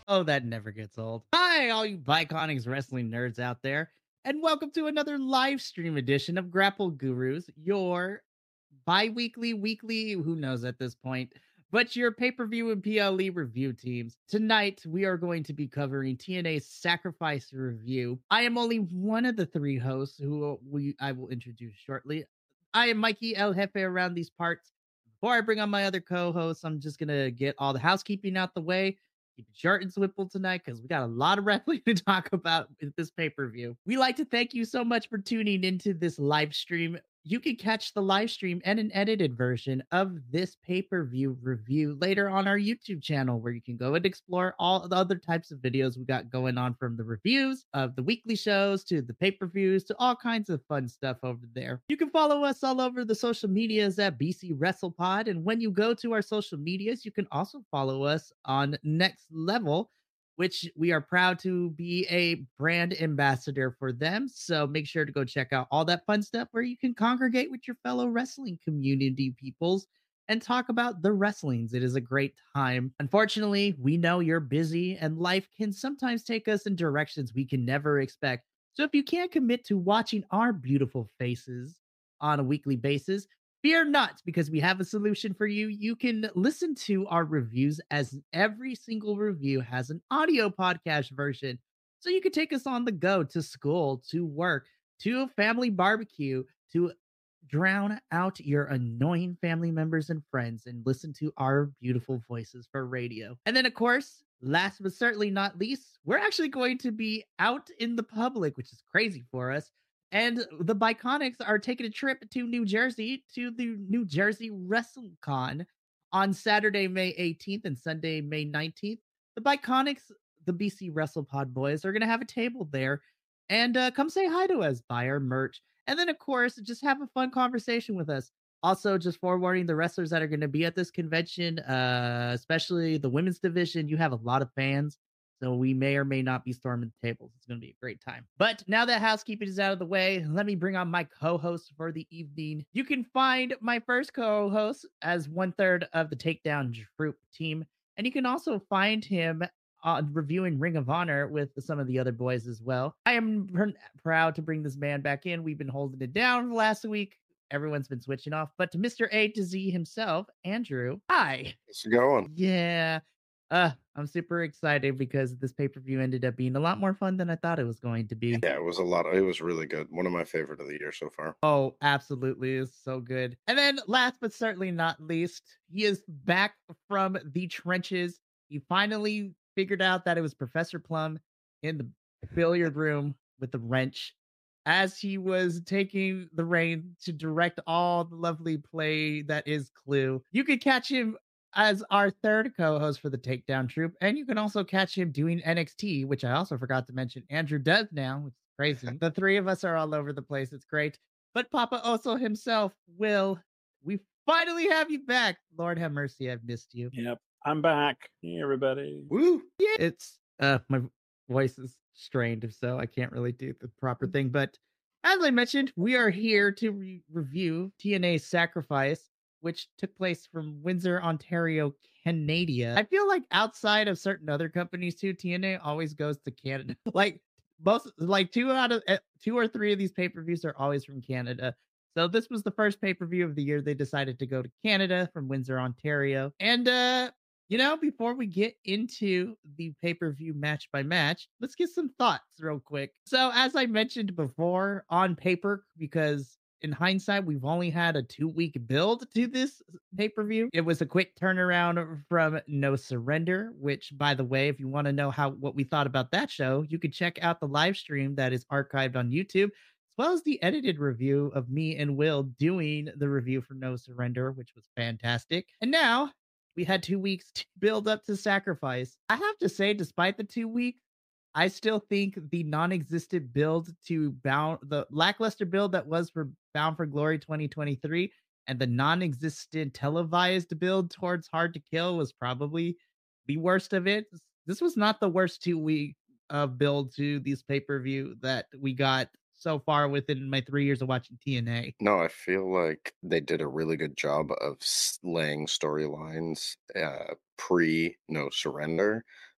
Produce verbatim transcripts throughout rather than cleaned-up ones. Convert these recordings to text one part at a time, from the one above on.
Oh, that never gets old. Hi, all you Biconics wrestling nerds out there, and welcome to another live stream edition of Grapple Gurus, your bi weekly, weekly, who knows at this point, but your pay per view and P L E review teams. Tonight, we are going to be covering T N A's Sacrifice review. I am only one of the three hosts who we I will introduce shortly. I am Mikey El Jefe around these parts. Before I bring on my other co hosts, I'm just going to get all the housekeeping out the way. Keep it short and simple tonight because we got a lot of wrestling to talk about with this pay per view. We like to thank you so much for tuning into this live stream. You can catch the live stream and an edited version of this pay per view review later on our YouTube channel, where you can go and explore all the other types of videos we got going on, from the reviews of the weekly shows to the pay per views to all kinds of fun stuff over there. You can follow us all over the social medias at B C WrestlePod. And when you go to our social medias, you can also follow us on Next Level, which we are proud to be a brand ambassador for them. So make sure to go check out all that fun stuff where you can congregate with your fellow wrestling community peoples and talk about the wrestlings. It is a great time. Unfortunately, we know you're busy and life can sometimes take us in directions we can never expect. So if you can't commit to watching our beautiful faces on a weekly basis, fear not, because we have a solution for you. You can listen to our reviews, as every single review has an audio podcast version. So you can take us on the go to school, to work, to a family barbecue, to drown out your annoying family members and friends and listen to our beautiful voices for radio. And then, of course, last but certainly not least, we're actually going to be out in the public, which is crazy for us. And the Biconics are taking a trip to New Jersey to the New Jersey WrestleCon on Saturday, May eighteenth and Sunday, May nineteenth. The Biconics, the B C WrestlePod boys, are going to have a table there, and uh, come say hi to us, buy our merch, and then, of course, just have a fun conversation with us. Also, just forewarning the wrestlers that are going to be at this convention, uh, especially the women's division, you have a lot of fans. So we may or may not be storming the tables. It's going to be a great time. But now that housekeeping is out of the way, let me bring on my co-host for the evening. You can find my first co-host as one third of the Takedown Troop team, and you can also find him uh, reviewing Ring of Honor with some of the other boys as well. I am pr- proud to bring this man back in. We've been holding it down last week. Everyone's been switching off, but to Mister A to Z himself, Andrew. Hi. How's it going? Yeah. Uh, I'm super excited because this pay per view ended up being a lot more fun than I thought it was going to be. Yeah, it was a lot. Of, it was really good. One of my favorite of the year so far. Oh, absolutely. It's so good. And then, last but certainly not least, he is back from the trenches. He finally figured out that it was Professor Plum in the billiard room with the wrench as he was taking the reign to direct all the lovely play that is Clue. You could catch him as our third co-host for the Takedown Troop, and you can also catch him doing N X T, which I also forgot to mention Andrew does now, which is crazy. The three of us are all over the place. It's great. But Papa Oso himself, Will, we finally have you back. Lord have mercy, I've missed you. Yep, I'm back. Hey, everybody. Woo! Yeah, it's uh my voice is strained, so I can't really do the proper thing. But as I mentioned, we are here to re- review T N A's Sacrifice, which took place from Windsor, Ontario, Canada. I feel like outside of certain other companies too, T N A always goes to Canada. Like most, like two out of uh, two or three of these pay per views are always from Canada. So this was the first pay per view of the year. They decided to go to Canada from Windsor, Ontario, and uh you know, before we get into the pay per view match by match, let's get some thoughts real quick. So, as I mentioned before, on paper, because in hindsight, we've only had a two week build to this pay per view. It was a quick turnaround from No Surrender, which, by the way, if you want to know how what we thought about that show, you could check out the live stream that is archived on YouTube, as well as the edited review of me and Will doing the review for No Surrender, which was fantastic. And now we had two weeks to build up to Sacrifice. I have to say, despite the two weeks, I still think the non-existent build to Bound, the lackluster build that was for Bound for Glory twenty twenty-three, and the non-existent televised build towards Hard to Kill was probably the worst of it. This was not the worst two week of build to this pay per view that we got so far within my three years of watching T N A. No, I feel like they did a really good job of laying storylines uh, pre No Surrender.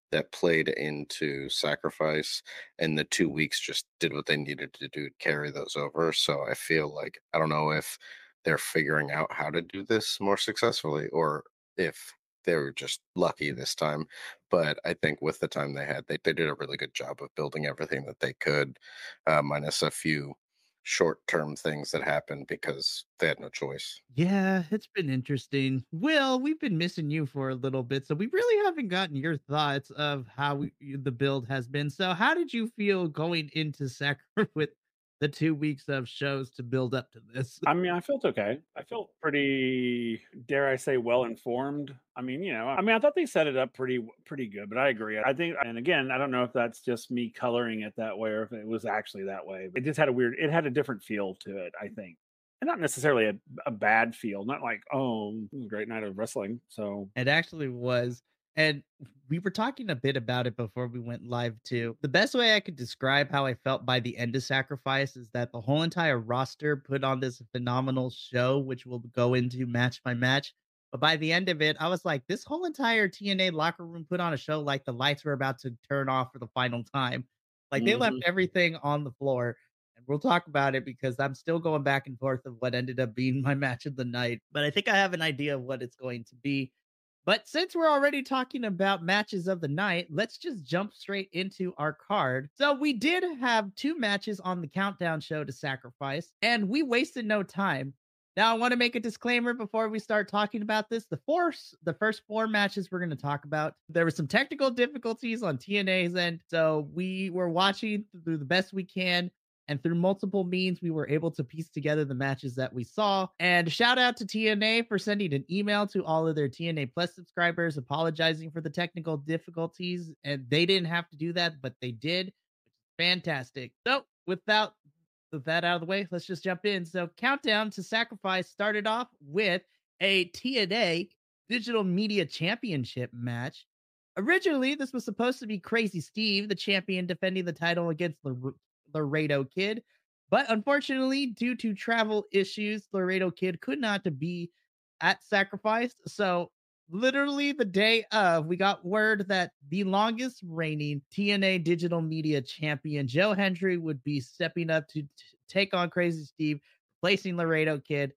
that played into Sacrifice, and the two weeks just did what they needed to do to carry those over. So I feel like I don't know if they're figuring out how to do this more successfully or if they were just lucky this time. But I think with the time they had, they, they did a really good job of building everything that they could, uh, minus a few short term things that happened because they had no choice. Yeah, it's been interesting. Will, we've been missing you for a little bit, so we really haven't gotten your thoughts of how we, the build has been. So, how did you feel going into Sacre with the two weeks of shows to build up to this? I mean, I felt okay. I felt pretty, dare I say, well informed. I mean, you know, I mean, I thought they set it up pretty, pretty good. But I agree. I think, and again, I don't know if that's just me coloring it that way or if it was actually that way. It just had a weird, it had a different feel to it. I think, and not necessarily a, a bad feel. Not like, oh, this is a great night of wrestling. So It actually was. And we were talking a bit about it before we went live too. The best way I could describe how I felt by the end of Sacrifice is that the whole entire roster put on this phenomenal show, which we'll go into match by match. But by the end of it, I was like, this whole entire T N A locker room put on a show like the lights were about to turn off for the final time. Like they left mhm. everything on the floor. And we'll talk about it because I'm still going back and forth of what ended up being my match of the night. But I think I have an idea of what it's going to be. But since we're already talking about matches of the night, let's just jump straight into our card. So we did have two matches on the countdown show to Sacrifice, and we wasted no time. Now I want to make a disclaimer before we start talking about this. The force, the first four matches we're going to talk about, there were some technical difficulties on T N A's end, so we were watching through the best we can. And through multiple means, we were able to piece together the matches that we saw. And shout out to T N A for sending an email to all of their T N A Plus subscribers apologizing for the technical difficulties. And they didn't have to do that, but they did. Fantastic. So without with that out of the way, let's just jump in. So Countdown to Sacrifice started off with a T N A Digital Media Championship match. Originally, this was supposed to be Crazy Steve, the champion, defending the title against the Laredo Kid. But unfortunately, due to travel issues, Laredo Kid could not be at Sacrifice. So literally the day of, we got word that the longest reigning T N A Digital Media Champion, Joe Hendry, would be stepping up to t- take on Crazy Steve, replacing Laredo Kid.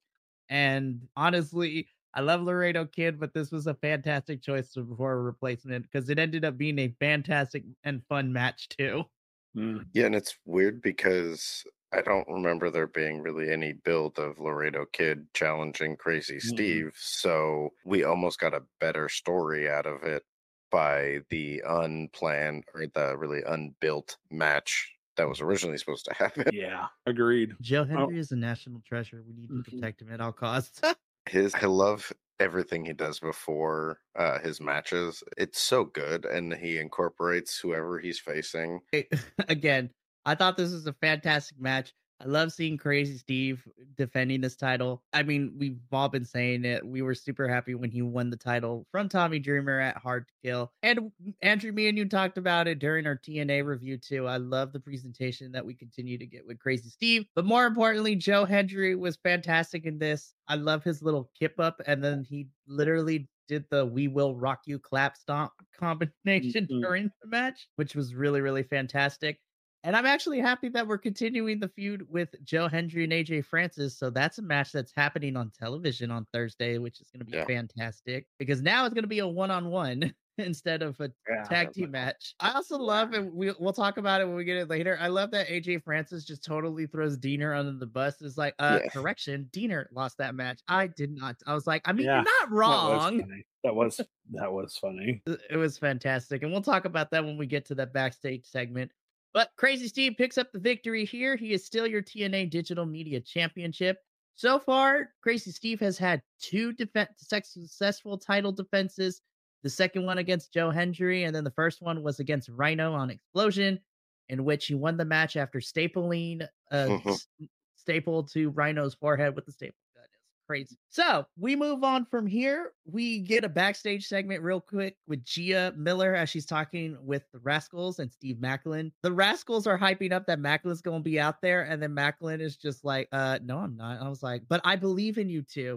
And honestly, I love Laredo Kid, but this was a fantastic choice for a replacement because it ended up being a fantastic and fun match too. Mm. Yeah, and it's weird because I don't remember there being really any build of Laredo Kid challenging Crazy Mm-mm. Steve, so we almost got a better story out of it by the unplanned or the really unbuilt match that was originally supposed to happen. Yeah, agreed. Joe Oh, Hendry is a national treasure. We need to Mhm. protect him at all costs. His I love everything he does before uh, his matches. It's so good, and he incorporates whoever he's facing. Again, I thought this was a fantastic match. I love seeing Crazy Steve defending this title. I mean, we've all been saying it. We were super happy when he won the title from Tommy Dreamer at Hard to Kill. And Andrew, me and you talked about it during our T N A review too. I love the presentation that we continue to get with Crazy Steve. But more importantly, Joe Hendry was fantastic in this. I love his little kip up. And then he literally did the "We Will Rock You" clap stomp combination Mhm. during the match, which was really, really fantastic. And I'm actually happy that we're continuing the feud with Joe Hendry and A J Francis. So that's a match that's happening on television on Thursday, which is going to be Yeah. fantastic because now it's going to be a one-on-one instead of a Yeah, tag that team might- match. I also love, and we, we'll talk about it when we get it later. I love that A J Francis just totally throws Diener under the bus. It's like, uh, Yeah. correction, Diener lost that match. I did not. I was like, I mean, Yeah, you're not That was wrong. funny. That was that was funny. It was fantastic. And we'll talk about that when we get to that backstage segment. But Crazy Steve picks up the victory here. He is still your T N A Digital Media Championship. So far, Crazy Steve has had two def- successful title defenses. The second one against Joe Hendry, and then the first one was against Rhino on Explosion, in which he won the match after stapling a s- staple to Rhino's forehead with the staple gun. It's crazy. So we move on from here. We get a backstage segment real quick with Gia Miller as she's talking with the Rascals and Steve Macklin. The Rascals are hyping up that Macklin's going to be out there, and then Macklin is just like, uh, no, I'm not. I was like, but I believe in you two.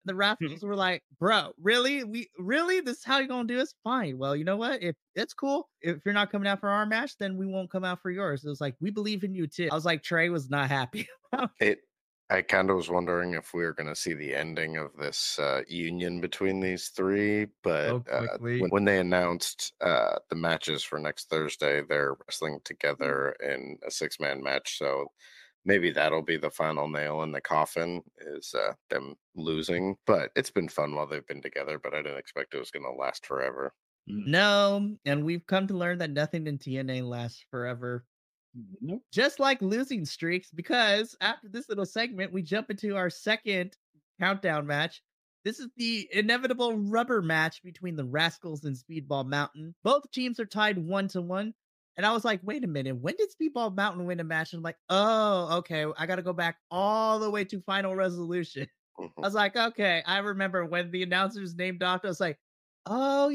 The Rascals were like, bro, really? We really? This is how you gonna do this? Fine. Well, you know what? If it's cool. If you're not coming out for our match, then we won't come out for yours. It was like, we believe in you too. I was like, Trey was not happy. It I kind of was wondering if we were going to see the ending of this uh, union between these three, but So uh, quickly. when, when they announced uh, the matches for next Thursday, they're wrestling together in a six-man match. So maybe that'll be the final nail in the coffin, is uh, them losing. But it's been fun while they've been together, but I didn't expect it was going to last forever. No, and we've come to learn that nothing in T N A lasts forever. Nope. Just like losing streaks, because after this little segment, we jump into our second countdown match. This is the inevitable rubber match between the Rascals and Speedball Mountain. Both teams are tied one to one. And I was like, wait a minute, when did Speedball Mountain win a match? And I'm like, oh, okay, I got to go back all the way to Final Resolution. Mhm. I was like, okay, I remember when the announcers named off. I was like, oh,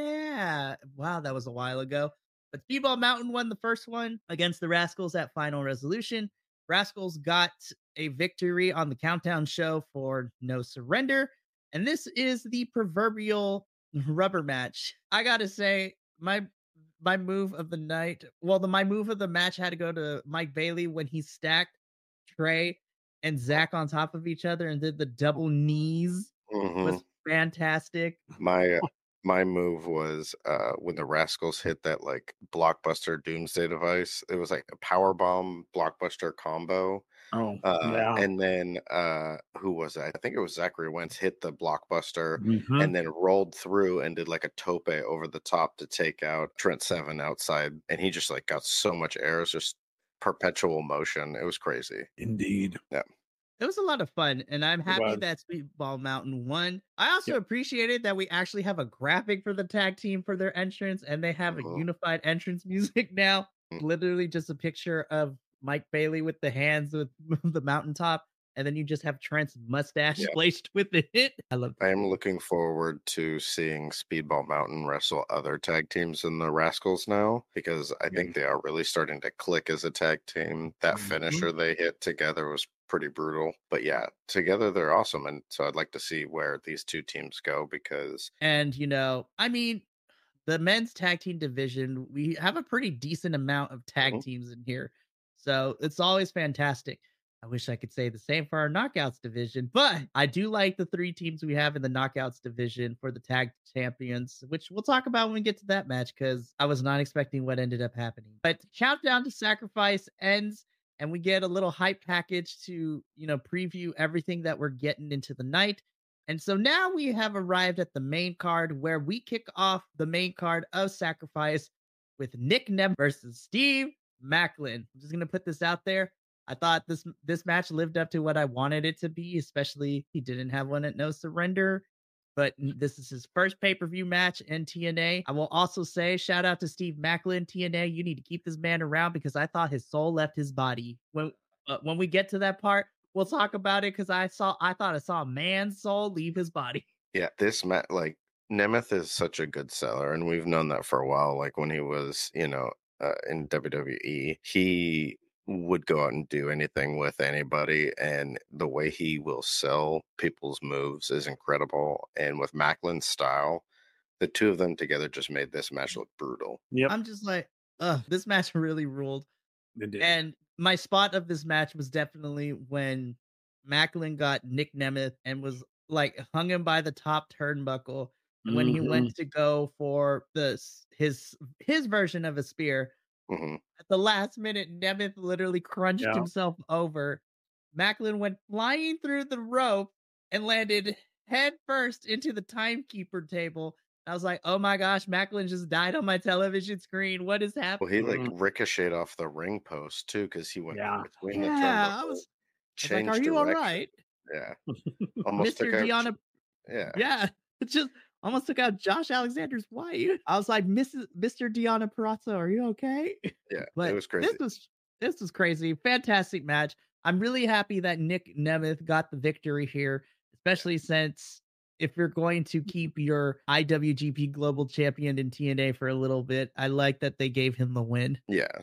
yeah. Wow, that was a while ago. But Speedball Mountain won the first one against the Rascals at Final Resolution. Rascals got a victory on the Countdown show for No Surrender. And this is the proverbial rubber match. I got to say, my my move of the night, well, the my move of the match had to go to Mike Bailey when he stacked Trey and Zach on top of each other and did the double knees. Mhm. Was fantastic. My uh, my move was uh, when the Rascals hit that like blockbuster doomsday device. It was like a power bomb blockbuster combo. Oh, Uh, yeah. and then uh, who was that? I think it was Zachary Wentz hit the blockbuster Mhm. and then rolled through and did like a tope over the top to take out Trent Seven outside. And he just like got so much air. It was just perpetual motion. It was crazy. Indeed. It was a lot of fun, and I'm happy was. that Speedball Mountain won. I also Yep. appreciated that we actually have a graphic for the tag team for their entrance, and they have Mhm. a unified entrance music now. Mm. Literally just a picture of Mike Bailey with the hands with the mountaintop, and then you just have Trent's mustache Yeah. placed with it. I love I am looking forward to seeing Speedball Mountain wrestle other tag teams in the Rascals now, because I think they are really starting to click as a tag team. That Mhm. finisher they hit together was pretty brutal. But yeah, together they're awesome. And so I'd like to see where these two teams go, because And, you know, I mean, the men's tag team division, we have a pretty decent amount of tag Mhm. teams in here. So it's always fantastic. I wish I could say the same for our knockouts division, but I do like the three teams we have in the knockouts division for the tag champions, which we'll talk about when we get to that match, because I was not expecting what ended up happening. But Countdown to Sacrifice ends, and we get a little hype package to, you know, preview everything that we're getting into the night. And so now we have arrived at the main card, where we kick off the main card of Sacrifice with Nick Nem versus Steve Macklin. I'm just gonna put this out there. I thought this this match lived up to what I wanted it to be, especially he didn't have one at No Surrender. But n- this is his first pay-per-view match in T N A. I will also say, shout out to Steve Macklin, T N A. You need to keep this man around, because I thought his soul left his body. When uh, when we get to that part, we'll talk about it, because I saw I thought I saw a man's soul leave his body. yeah, this match, like Nemeth is such a good seller, and we've known that for a while. Like when he was, you know, uh, in W W E, he would go out and do anything with anybody, and the way he will sell people's moves is incredible. And with Macklin's style, the two of them together just made this match look brutal. Yep. I'm just like, ugh, this match really ruled. It did. And my spot of this match was definitely when Macklin got Nick Nemeth and was like hung him by the top turnbuckle. And when he Mhm. went to go for the s- his his version of a spear, hmm at the last minute, Nemeth literally crunched Yeah. himself over. Macklin went flying through the rope and landed head first into the timekeeper table. I was like, oh my gosh, Macklin just died on my television screen. What is happening? Well, he like Mhm. ricocheted off the ring post too, because he went Yeah. between the Yeah, I turnbuckle, was, I was like, changed are you all direction. right? Yeah, almost Mister took out. Deanna, Yeah, yeah, it just almost took out Josh Alexander's wife. I was like, Missus Mister Deanna Perazzo, are you okay? yeah, it But was crazy. this was this was crazy. Fantastic match. I'm really happy that Nick Nemeth got the victory here, especially since if you're going to keep your I W G P Global Champion in T N A for a little bit, I like that they gave him the win. Yeah,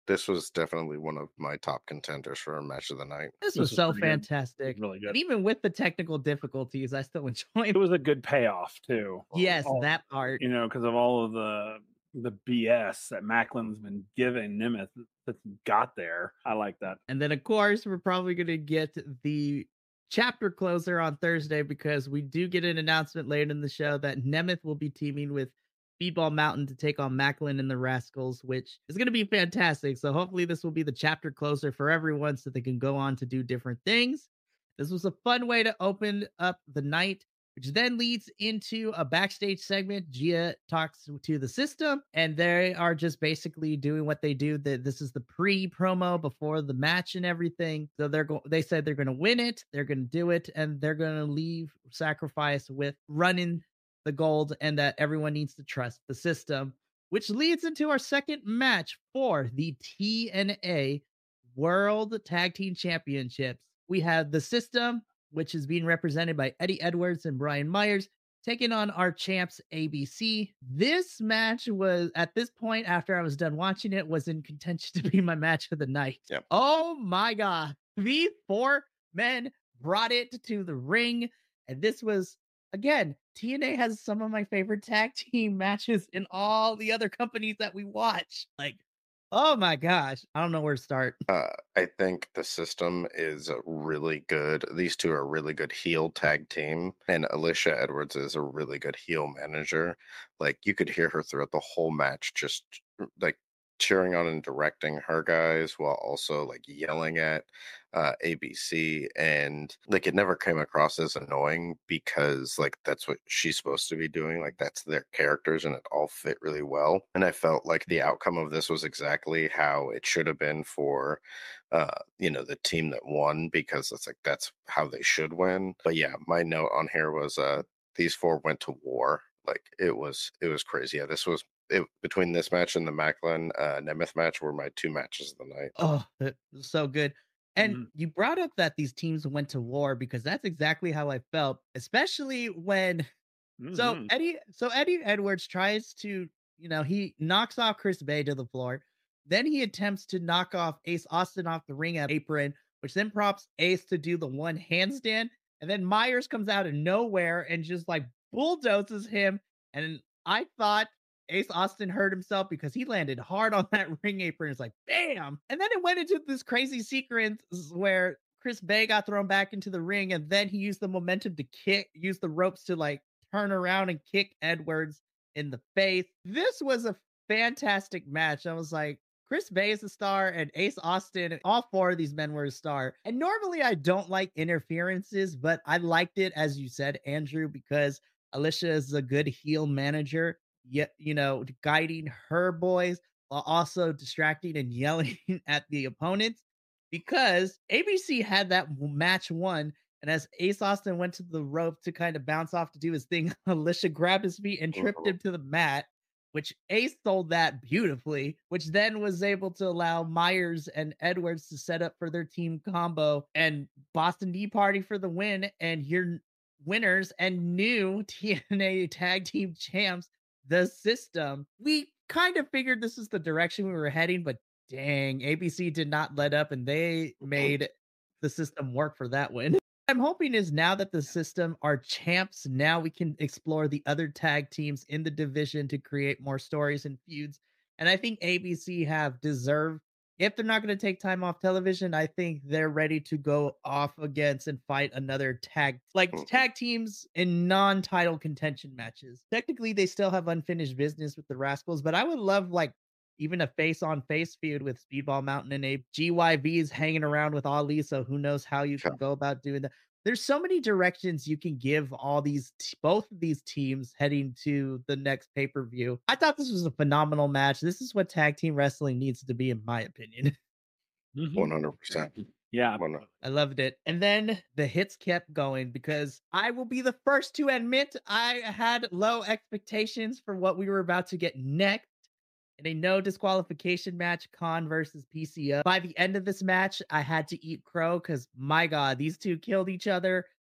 This was definitely one of my top contenders for a match of the night. This This was was so pretty good. It was fantastic. really good. And even with the technical difficulties, I still It enjoyed was a good payoff too. yes, All that part. you know, because of all of the the B S that Macklin's been giving Nemeth that's got there. I like that. And then, of course, we're probably going to get the chapter closer on Thursday because we do get an announcement later in the show that Nemeth will be teaming with Speedball Mountain to take on Macklin and the Rascals, which is going to be fantastic. So hopefully this will be the chapter closer for everyone so they can go on to do different things. This was a fun way to open up the night, which then leads into a backstage segment. Gia talks to the system, and they are just basically doing what they do. That this is the pre-promo before the match and everything. So they're going. They said they're going to win it. They're going to do it, and they're going to leave Sacrifice with running the gold, and that everyone needs to trust the system. Which leads into our second match for the T N A World Tag Team Championships. We have the system, which is being represented by Eddie Edwards and Brian Myers, taking on our champs A B C. This match was, at this point, after I was done watching it, was in contention to be my match of the night. Yep. Oh my God. These four men brought it to the ring. And this was, again, T N A has some of my favorite tag team matches in all the other companies that we watch. Like, oh my gosh. I don't know where to start. Uh, I think the system is a really good. These two are a really good heel tag team, and Alicia Edwards is a really good heel manager. Like you could hear her throughout the whole match, just like cheering on and directing her guys while also like yelling at uh A B C, and like it never came across as annoying because like that's what she's supposed to be doing, like that's their characters, and it all fit really well. And I felt like the outcome of this was exactly how it should have been for uh you know the team that won, because it's like that's how they should win. But yeah, my note on here was uh these four went to war. Like it was it was crazy. Yeah, this was it, between this match and the Macklin uh, Nemeth match were my two matches of the night. Oh, that was so good. And Mhm. you brought up that these teams went to war because that's exactly how I felt, especially when so Mhm. Eddie so Eddie Edwards tries to, you know, he knocks off Chris Bay to the floor. Then he attempts to knock off Ace Austin off the ring apron, which then prompts Ace to do the one handstand. And then Myers comes out of nowhere and just like bulldozes him. And I thought Ace Austin hurt himself because he landed hard on that ring apron. It's like, bam. And then it went into this crazy sequence where Chris Bay got thrown back into the ring, and then he used the momentum to kick, use the ropes to like turn around and kick Edwards in the face. This was a fantastic match. I was like, Chris Bay is a star, and Ace Austin, all four of these men were a star. And normally I don't like interferences, but I liked it, as you said, Andrew, because Alicia is a good heel manager, yet, you know, guiding her boys while also distracting and yelling at the opponents. Because A B C had that w- match won, and as Ace Austin went to the rope to kind of bounce off to do his thing, Alicia grabbed his feet and tripped Mhm. him to the mat, which Ace sold that beautifully, which then was able to allow Myers and Edwards to set up for their team combo and Boston D Party for the win. And your winners and new T N A tag team champs, the system. We kind of figured this is the direction we were heading, but dang, A B C did not let up and they made the system work for that win. I'm hoping is now that the system are champs, now we can explore the other tag teams in the division to create more stories and feuds. And I think A B C have deserved, if they're not going to take time off television, I think they're ready to go off against and fight another tag, like Mhm. tag teams in non title contention matches. Technically, they still have unfinished business with the Rascals, but I would love like even a face on face feud with Speedball Mountain and a G Y V is hanging around with Ali. So who knows how you Yeah. can go about doing that. There's so many directions you can give all these, t- both of these teams heading to the next pay per view. I thought this was a phenomenal match. This is what tag team wrestling needs to be, in my opinion. Mhm. one hundred percent. Yeah. One- I loved it. And then the hits kept going because I will be the first to admit I had low expectations for what we were about to get next. In a no disqualification match, Khan versus P C O. By the end of this match, I had to eat crow because my God, these two killed each other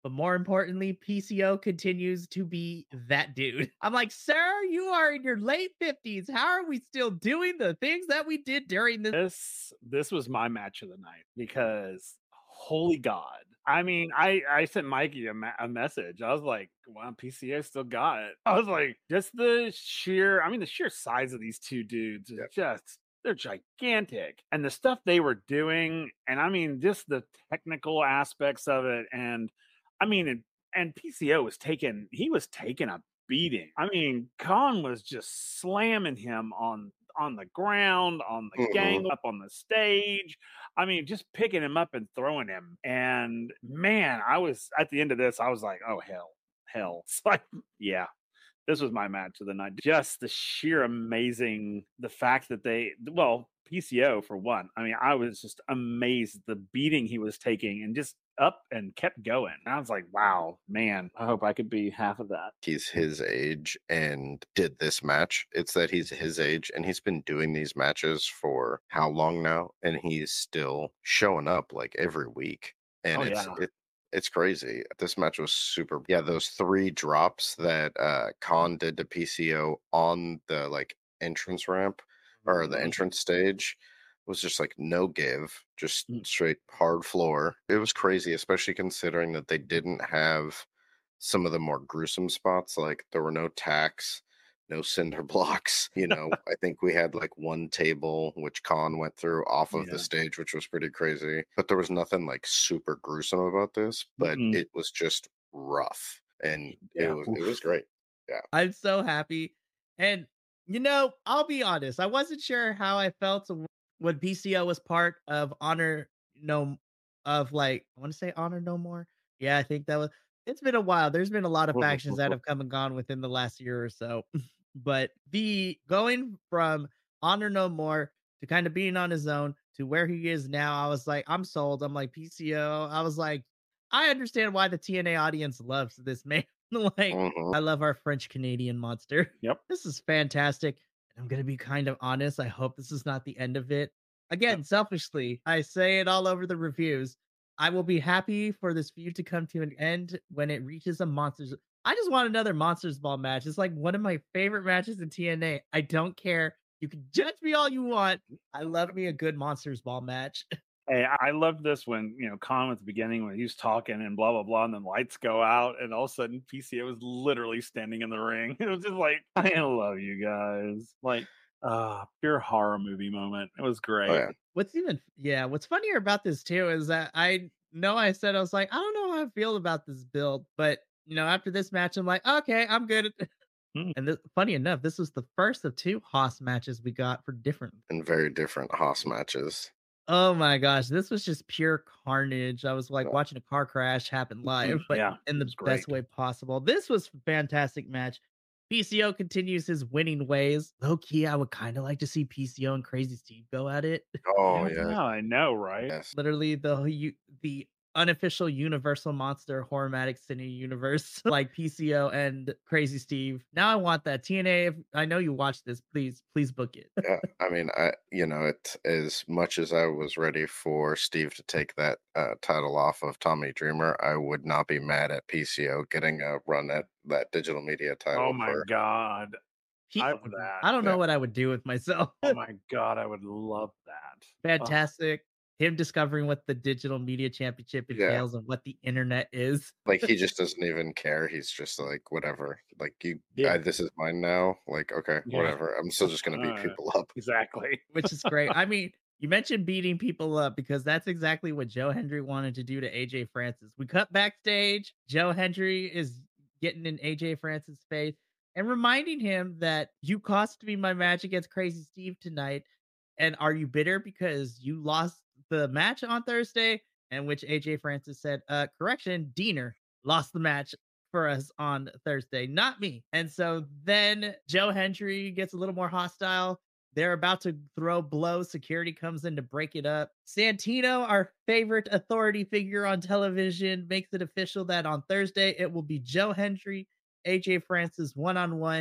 But more importantly, P C O continues to be that dude. I'm like, sir, you are in your late fifties. How are we still doing the things that we did during this? This this was my match of the night because holy God. I mean, I I sent Mikey a, ma- a message. I was like, "Wow, P C A still got it." I was like, just the sheer, I mean, the sheer size of these two dudes is Yep. just they're gigantic, and the stuff they were doing, and I mean, just the technical aspects of it, and I mean, and, and P C O was taking he was taking a beating. I mean, Khan was just slamming him on on the ground, on the Mhm. gang, up on the stage. I mean, just picking him up and throwing him. And man, I was at the end of this, I was like, oh hell, hell. It's like, yeah, this was my match of the night. Just the sheer amazing, the fact that they, well, P C O for one. I mean, I was just amazed at the beating he was taking and just up and kept going. And I was like, wow, man, I hope I could be half of that. He's his age and did this match. It's that he's his age and he's been doing these matches for how long now? And he's still showing up like every week. And Oh, it's yeah. it, it's crazy. This match was super. Yeah, those three drops that uh Khan did to P C O on the like entrance ramp or the Mhm. entrance stage was just like no give, just Mm. straight hard floor. It was crazy, especially considering that they didn't have some of the more gruesome spots. Like there were no tacks, no cinder blocks. You know, I think we had like one table which Khan went through off of Yeah. the stage, which was pretty crazy. But there was nothing like super gruesome about this, but Mm-mm. it was just rough. And Yeah. it was Oof. it was great. I'm so happy. And, you know, I'll be honest, I wasn't sure how I felt when P C O was part of Honor No, of like, I want to say Honor No More. Yeah, I think that was, it's been a while. There's been a lot of factions that have come and gone within the last year or so. But the going from Honor No More to kind of being on his own to where he is now, I was like, I'm sold. I'm like, P C O. I was like, I understand why the T N A audience loves this man. Like, Mhm. I love our French Canadian monster. Yep. This is fantastic. And I'm going to be kind of honest. I hope this is not the end of it. Again, selfishly, I say it all over the reviews. I will be happy for this feud to come to an end when it reaches a monsters. I just want another Monsters Ball match. It's like one of my favorite matches in T N A. I don't care. You can judge me all you want. I love me a good Monsters Ball match. Hey, I loved this when, you know, Khan at the beginning when he was talking and blah, blah, blah, and then lights go out, and all of a sudden P C O was literally standing in the ring. It was just like, I love you guys. Like, uh, pure horror movie moment. It was great. Oh yeah. What's even yeah, what's funnier about this too is that I know I said I was like, I don't know how I feel about this build, but you know, after this match, I'm like, okay, I'm good. Hmm. And this, funny enough, this was the first of two Haas matches we got for different. And very different Haas matches. Oh my gosh, this was just pure carnage. I was like Yeah. watching a car crash happen live, but Yeah, in it the was best great. way possible. This was a fantastic match. P C O continues his winning ways. Low key, I would kind of like to see P C O and Crazy Steve go at it. Oh Yeah, yeah. I know, right? Yes. Literally the you the unofficial Universal Monster Hormatic Cine universe, like P C O and Crazy Steve. Now I want that. T N A, if I know you watch this, please, please book it. Yeah, I mean, I you know, it as much as I was ready for Steve to take that uh, title off of Tommy Dreamer, I would not be mad at P C O getting a run at that digital media title Oh my for. God. He, I love that. I don't know Yeah. what I would do with myself. Oh my God, I would love that. Ugh. Fantastic. Him discovering what the digital media championship Yeah. entails and what the internet is. Like he just doesn't even care. He's just like whatever. Like you, Yeah. I, this is mine now. Like okay, Yeah. whatever. I'm still just gonna beat Uh, people up. Exactly. Which is great. I mean, you mentioned beating people up because that's exactly what Joe Hendry wanted to do to A J Francis. We cut backstage. Joe Hendry is getting in A J Francis' face and reminding him that you cost me my match against Crazy Steve tonight. And are you bitter because you lost the match on Thursday? And which A J Francis said, uh, correction, Diener lost the match for us on Thursday, not me. And so then Joe Hendry gets a little more hostile. They're about to throw blows. Security comes in to break it up. Santino, our favorite authority figure on television, makes it official that on Thursday it will be Joe Hendry, A J Francis one on one.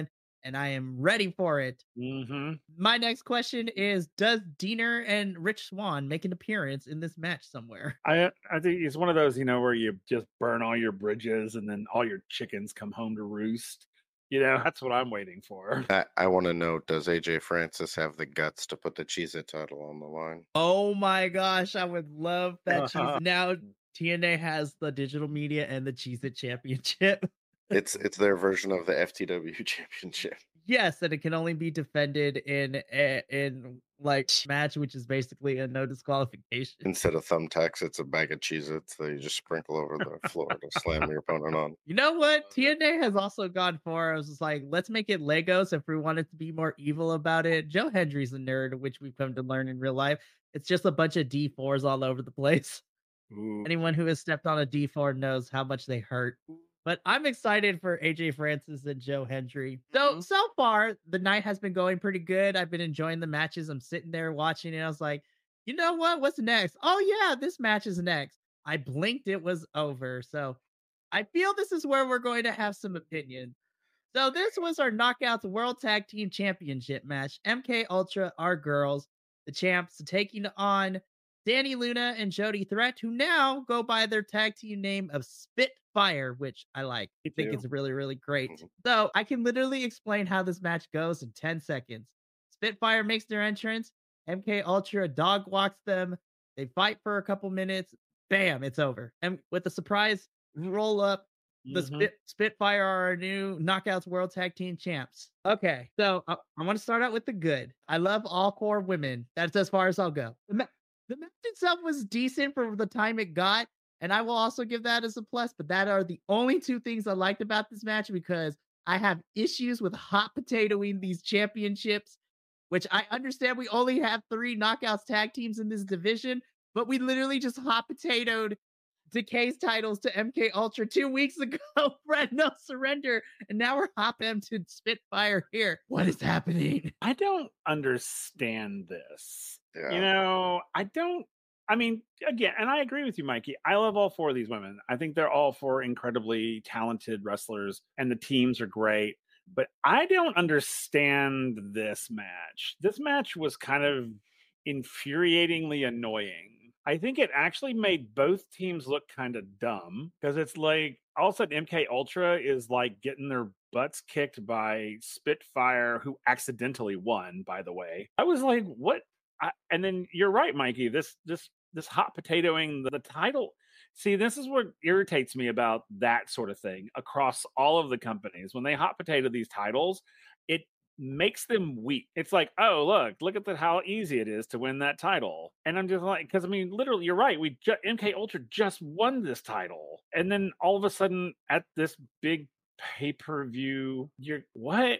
and I am ready for it. Mm-hmm. My next question is, does Diener and Rich Swann make an appearance in this match somewhere? I I think it's one of those, you know, where you just burn all your bridges and then all your chickens come home to roost. You know, that's what I'm waiting for. I, I want to know, does A J Francis have the guts to put the Cheez-It title on the line? Oh my gosh, I would love that. Cheez- now T N A has the digital media and the Cheez-It Championship. It's it's their version of the F T W Championship. Yes, and it can only be defended in a, in like match, which is basically a no disqualification. Instead of thumbtacks, it's a bag of Cheez-Its that you just sprinkle over the floor to slam your opponent on. You know what? T N A has also gone for. I was just like, let's make it Legos if we wanted to be more evil about it. Joe Hendry's a nerd, which we've come to learn in real life. It's just a bunch of D fours all over the place. Ooh. Anyone who has stepped on a D four knows how much they hurt. But I'm excited for A J Francis and Joe Hendry. So, so far, the night has been going pretty good. I've been enjoying the matches. I'm sitting there watching it. I was like, you know what? What's next? Oh, yeah, this match is next. I blinked, it was over. So, I feel this is where we're going to have some opinion. So, this was our Knockouts World Tag Team Championship match. M K Ultra, our girls, the champs, taking on Danny Luna and Jody Threat, who now go by their tag team name of Spitfire, which I like. I think too. it's really, really great. So I can literally explain how this match goes in ten seconds. Spitfire makes their entrance. M K Ultra dog walks them. They fight for a couple minutes. Bam, it's over. And with a surprise roll up, the Mhm. Spit, Spitfire are our new Knockouts World Tag Team Champs. Okay, so I, I want to start out with the good. I love all four women. That's as far as I'll go. The, ma- the match itself was decent for the time it got, and I will also give that as a plus, but that are the only two things I liked about this match because I have issues with hot potatoing these championships, which I understand we only have three Knockouts tag teams in this division, but we literally just hot potatoed Decay's titles to M K Ultra two weeks ago. Fred No Surrender, and now we're hop em to Spitfire here. What is happening? I don't understand this. Yeah. You know, I don't. I mean, again, and I agree with you, Mikey. I love all four of these women. I think they're all four incredibly talented wrestlers, and the teams are great. But I don't understand this match. This match was kind of infuriatingly annoying. I think it actually made both teams look kind of dumb because it's like all of a sudden M K Ultra is like getting their butts kicked by Spitfire, who accidentally won, by the way. I was like, what? I, and then you're right, Mikey. This this this hot potatoing the, the title. See, this is what irritates me about that sort of thing across all of the companies. When they hot potato these titles, it makes them weak. It's like, oh, look, look at the, how easy it is to win that title. And I'm just like, because I mean, literally, you're right. We ju- M K Ultra just won this title, and then all of a sudden at this big pay per view, you're what?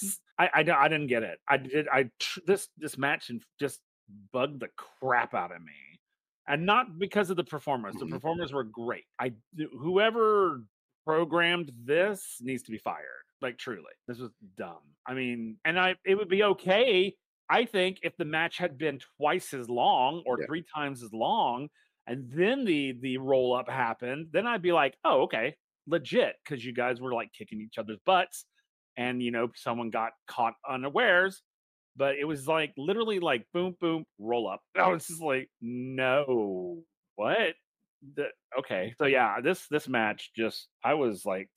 I, I I didn't get it. I did. I this this match and just bugged the crap out of me, and not because of the performers. The Mhm. performers were great. I whoever programmed this needs to be fired. Like truly, this was dumb. I mean, and I it would be okay, I think, if the match had been twice as long or Yeah. three times as long, and then the the roll up happened. Then I'd be like, oh, okay, legit, because you guys were like kicking each other's butts, and you know someone got caught unawares. But it was like literally like boom, boom, roll up. I was just like, no, what? The, okay, so yeah, this this match just I was like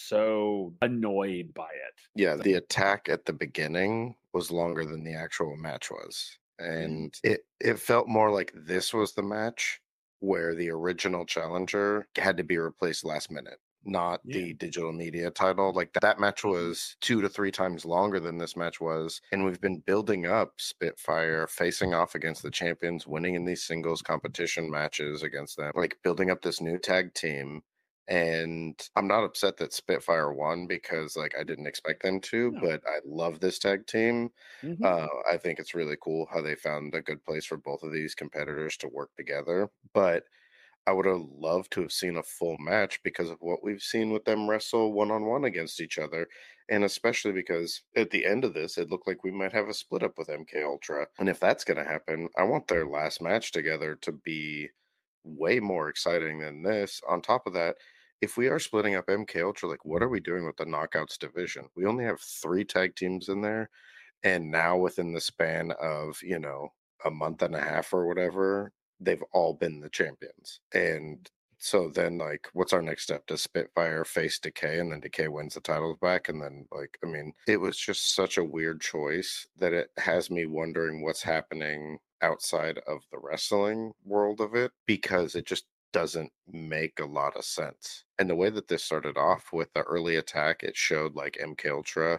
so annoyed by it. Yeah, the attack at the beginning was longer than the actual match was. And it it felt more like this was the match where the original challenger had to be replaced last minute, not Yeah. the digital media title. Like that match was two to three times longer than this match was. And we've been building up Spitfire facing off against the champions, winning in these singles competition matches against them, like building up this new tag team. And I'm not upset that Spitfire won because like I didn't expect them to, No. but I love this tag team. Mhm. Uh, I think it's really cool how they found a good place for both of these competitors to work together. But I would have loved to have seen a full match because of what we've seen with them wrestle one on one against each other. And especially because at the end of this, it looked like we might have a split up with M K Ultra. And if that's going to happen, I want their last match together to be way more exciting than this. On top of that, if we are splitting up M K Ultra, like what are we doing with the Knockouts division? We only have three tag teams in there, and now within the span of, you know, a month and a half or whatever, they've all been the champions. And so then like what's our next step? Does Spitfire face Decay and then Decay wins the titles back? And then like I mean, it was just such a weird choice that it has me wondering what's happening outside of the wrestling world of it, because it just doesn't make a lot of sense. And the way that this started off with the early attack, it showed like M K Ultra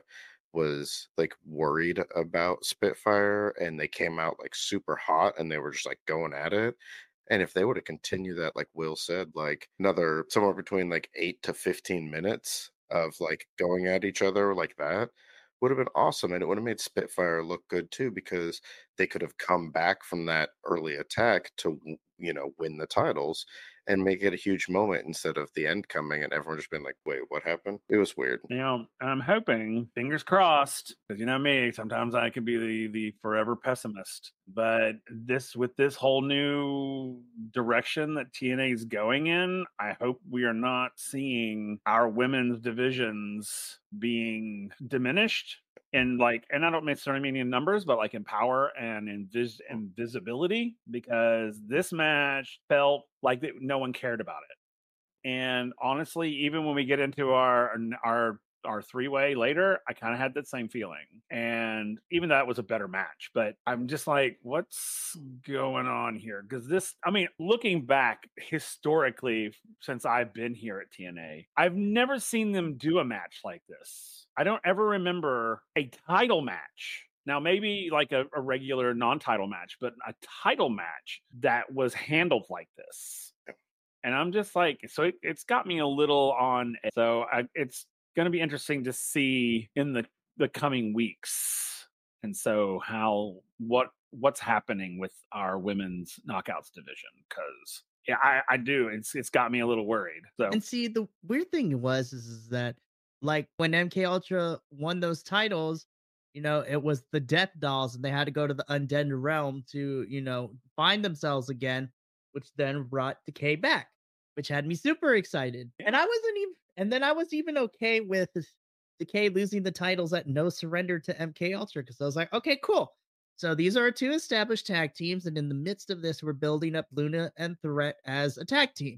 was like worried about Spitfire, and they came out like super hot and they were just like going at it. And if they would have continued that, like Will said, like another somewhere between like eight to fifteen minutes of like going at each other like that, would have been awesome. And it would have made Spitfire look good too, because they could have come back from that early attack to, you know, win the titles and make it a huge moment instead of the end coming and everyone just being like, wait, what happened? It was weird. You know, I'm hoping, fingers crossed, because you know me, sometimes I can be the the forever pessimist. But this, with this whole new direction that T N A is going in, I hope we are not seeing our women's divisions being diminished. And like, and I don't necessarily mean in numbers, but like in power and in vis- and visibility, because this match felt like that no one cared about it. And honestly, even when we get into our our our three way later, I kind of had that same feeling. And even though that was a better match, but I'm just like, what's going on here? Because this, I mean, looking back historically, since I've been here at T N A, I've never seen them do a match like this. I don't ever remember a title match. Now, maybe like a, a regular non-title match, but a title match that was handled like this. And I'm just like, so it, it's got me a little on. So I, it's going to be interesting to see in the, the coming weeks. And so how, what, what's happening with our women's knockouts division. Cause yeah, I, I do. It's, it's got me a little worried. So, And see, the weird thing was is, is that like when M K Ultra won those titles, you know, it was the Death Dolls, and they had to go to the Undead Realm to, you know, find themselves again, which then brought Decay back, which had me super excited. And I wasn't even, and then I was even okay with Decay losing the titles at No Surrender to M K Ultra, because I was like, okay, cool. So these are two established tag teams, and in the midst of this, we're building up Luna and Threat as a tag team.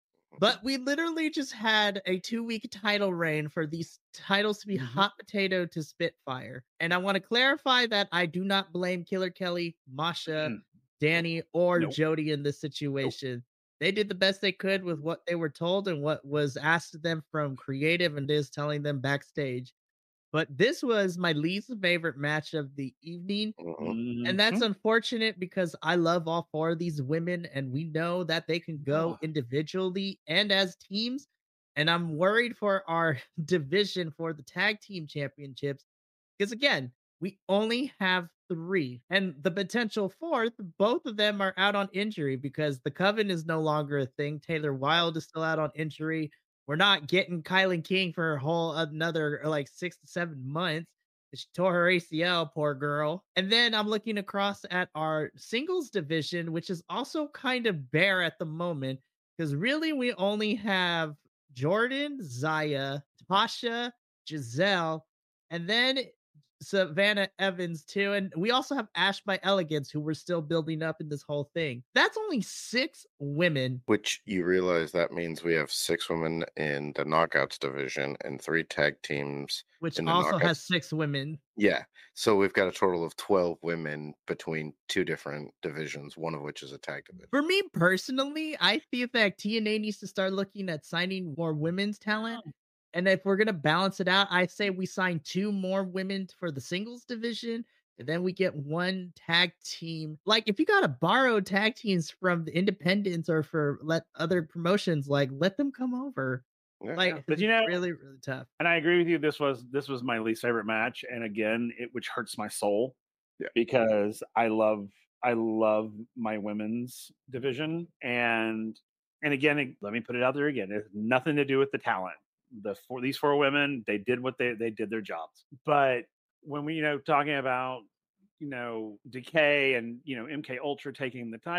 But we literally just had a two-week title reign for these titles to be Mhm. hot potato to Spitfire. And I want to clarify that I do not blame Killer Kelly, Masha, Mm. Danny, or Nope. Jody in this situation. They did the best they could with what they were told and what was asked of them from creative and is telling them backstage. But this was my least favorite match of the evening. Mhm. And that's Mhm. unfortunate because I love all four of these women, and we know that they can go Oh. individually and as teams. And I'm worried for our division for the tag team championships because, again, we only have three, and the potential fourth, both of them are out on injury because the Coven is no longer a thing. Taylor Wilde is still out on injury. We're not getting Kylan King for a whole another like six to seven months. She tore her A C L, poor girl. And then I'm looking across at our singles division, which is also kind of bare at the moment because really we only have Jordan, Zaya, Tasha, Giselle, and then Savannah Evans too. And we also have Ash by Elegance, who we're still building up in this whole thing. That's only six women. Which you realize that means we have six women in the knockouts division and three tag teams Which in the also knockouts. has six women. Yeah. So we've got a total of twelve women between two different divisions, one of which is a tag division. For me personally, I feel that T N A needs to start looking at signing more women's talent. And if we're going to balance it out, I say we sign two more women for the singles division. And then we get one tag team. Like, if you got to borrow tag teams from the independents or for let other promotions, like, let them come over. Yeah. Like, But you know, really, really tough. and I agree with you. This was this was my least favorite match, and again, it which hurts my soul, Yeah. because I love I love my women's division, and and again, it, let me put it out there again. It has nothing to do with the talent. The four these four women, they did what they they did their jobs. But when we, you know, talking about, you know, Decay and, you know, M K Ultra taking the title,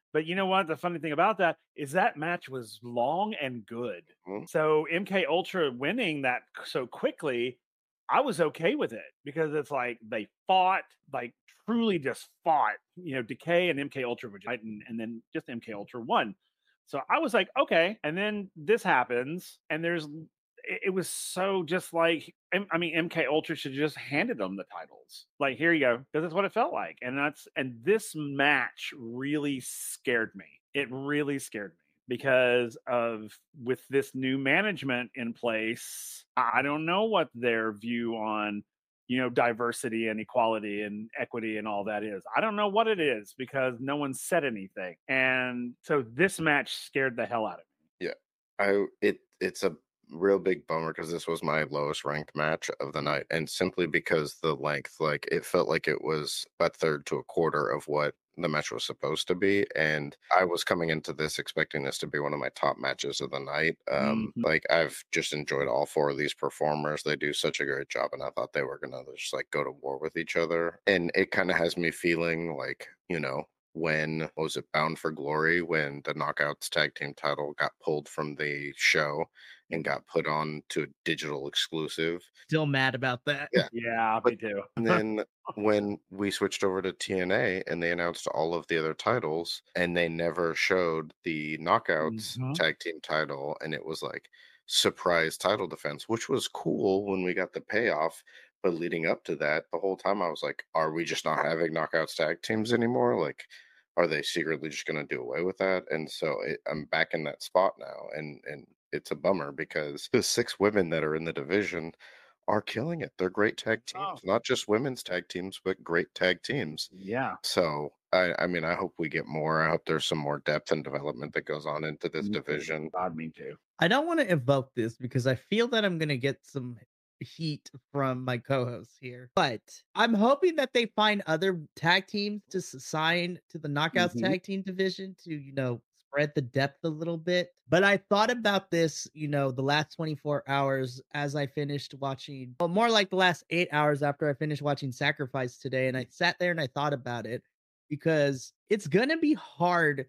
But you know what? The funny thing about that is that match was long and good. Mhm. So M K Ultra winning that so quickly, I was okay with it because it's like they fought, like truly just fought. You know, Decay and M K Ultra were just, and, and then just M K Ultra won. So I was like, okay. And then this happens, and there's it, it was so just like M- I mean, M K Ultra should just handed them the titles. Like, here you go, because that's what it felt like. And that's and this match really scared me. It really scared me because of with this new management in place. I I don't know what their view on you know diversity and equality and equity and all that is. I don't know what it is because no one said anything. And so this match scared the hell out of me. Yeah. I it it's a real big bummer because this was my lowest ranked match of the night, and simply because the length, like it felt like it was a third to a quarter of what the match was supposed to be, and I was coming into this expecting this to be one of my top matches of the night. Um, Mhm. like I've just enjoyed all four of these performers. They do such a great job, and I thought they were gonna just like go to war with each other, and it kind of has me feeling like you know when what was it Bound for Glory when the Knockouts tag team title got pulled from the show and got put on to a digital exclusive. Still mad about that. Yeah. Yeah, But me too. then when we switched over to T N A and they announced all of the other titles and they never showed the Knockouts Mhm. tag team title, and it was like surprise title defense, which was cool when we got the payoff. But leading up to that, the whole time I was like, are we just not having Knockouts tag teams anymore? Like, are they secretly just going to do away with that? And so it, I'm back in that spot now, and and it's a bummer because the six women that are in the division are killing it. They're great tag Oh, teams, not just women's tag teams, but great tag teams. yeah. So I, I mean, I hope we get more. I hope there's some more depth and development that goes on into this Me too. division. God, me too. I don't want to evoke this because I feel that I'm going to get some heat from my co-hosts here. But I'm hoping that they find other tag teams to s- sign to the Knockouts Mhm. tag team division to, you know, spread the depth a little bit. But I thought about this, you know, the last twenty-four hours as I finished watching, well, more like the last eight hours after I finished watching Sacrifice today. And I sat there and I thought about it because it's going to be hard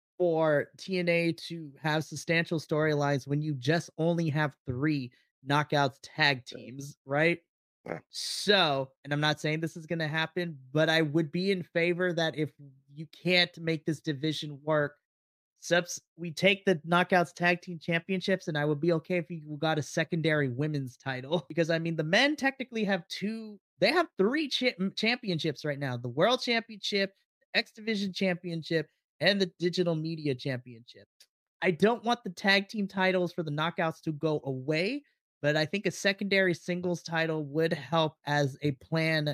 for T N A to have substantial storylines when you just only have three knockouts tag teams, right? Yeah. So, and I'm not saying this is going to happen, but I would be in favor that if you can't make this division work, subs we take the knockouts tag team championships, and I would be okay if you got a secondary women's title because I mean the men technically have two, they have three cha- championships right now: the world championship, X Division championship, and the digital media championship. I don't want the tag team titles for the knockouts to go away, but I think a secondary singles title would help as a plan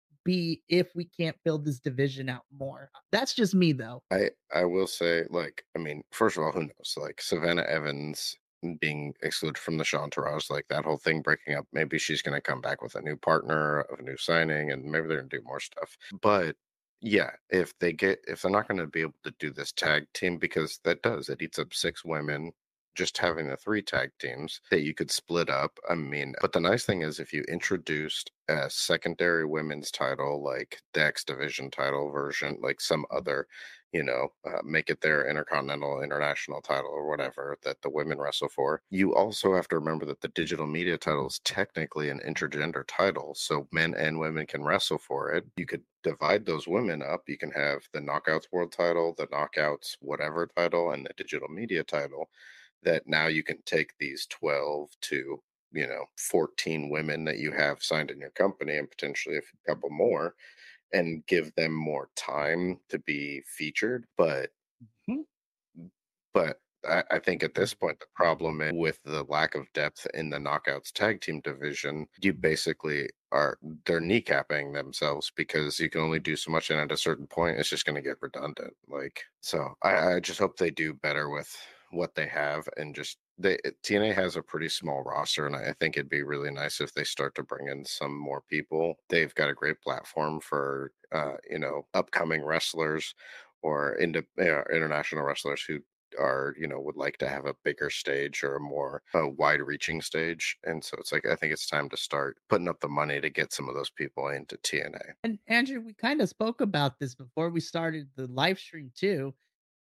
B if we can't build this division out more. That's just me though. I I will say, like, I mean, first of all, who knows? Like Savannah Evans being excluded from the Shaw Entourage, like that whole thing breaking up. Maybe she's going to come back with a new partner, of a new signing, and maybe they're going to do more stuff. But yeah, if they get, if they're not going to be able to do this tag team, because that does, it eats up six women. Just having the three tag teams that you could split up. I mean, but the nice thing is if you introduced a secondary women's title, like the X Division title version, like some other you know, uh, make it their intercontinental, international title, or whatever that the women wrestle for. You also have to remember that the digital media title is technically an intergender title, so men and women can wrestle for it. You could divide those women up. You can have the Knockouts World title, the Knockouts whatever title, and the digital media title. That now you can take these twelve to you know fourteen women that you have signed in your company and potentially a couple more and give them more time to be featured. But Mhm. but I, I think at this point the problem is with the lack of depth in the knockouts tag team division, you basically are they're kneecapping themselves because you can only do so much and at a certain point it's just gonna get redundant. Like so I, I just hope they do better with what they have and just they T N A has a pretty small roster, and I think it'd be really nice if they start to bring in some more people. They've got a great platform for uh, you know upcoming wrestlers or into uh, international wrestlers who are you know would like to have a bigger stage or a more uh, wide reaching stage, and so it's like I think it's time to start putting up the money to get some of those people into T N A. And Andrew, we kind of spoke about this before we started the live stream too.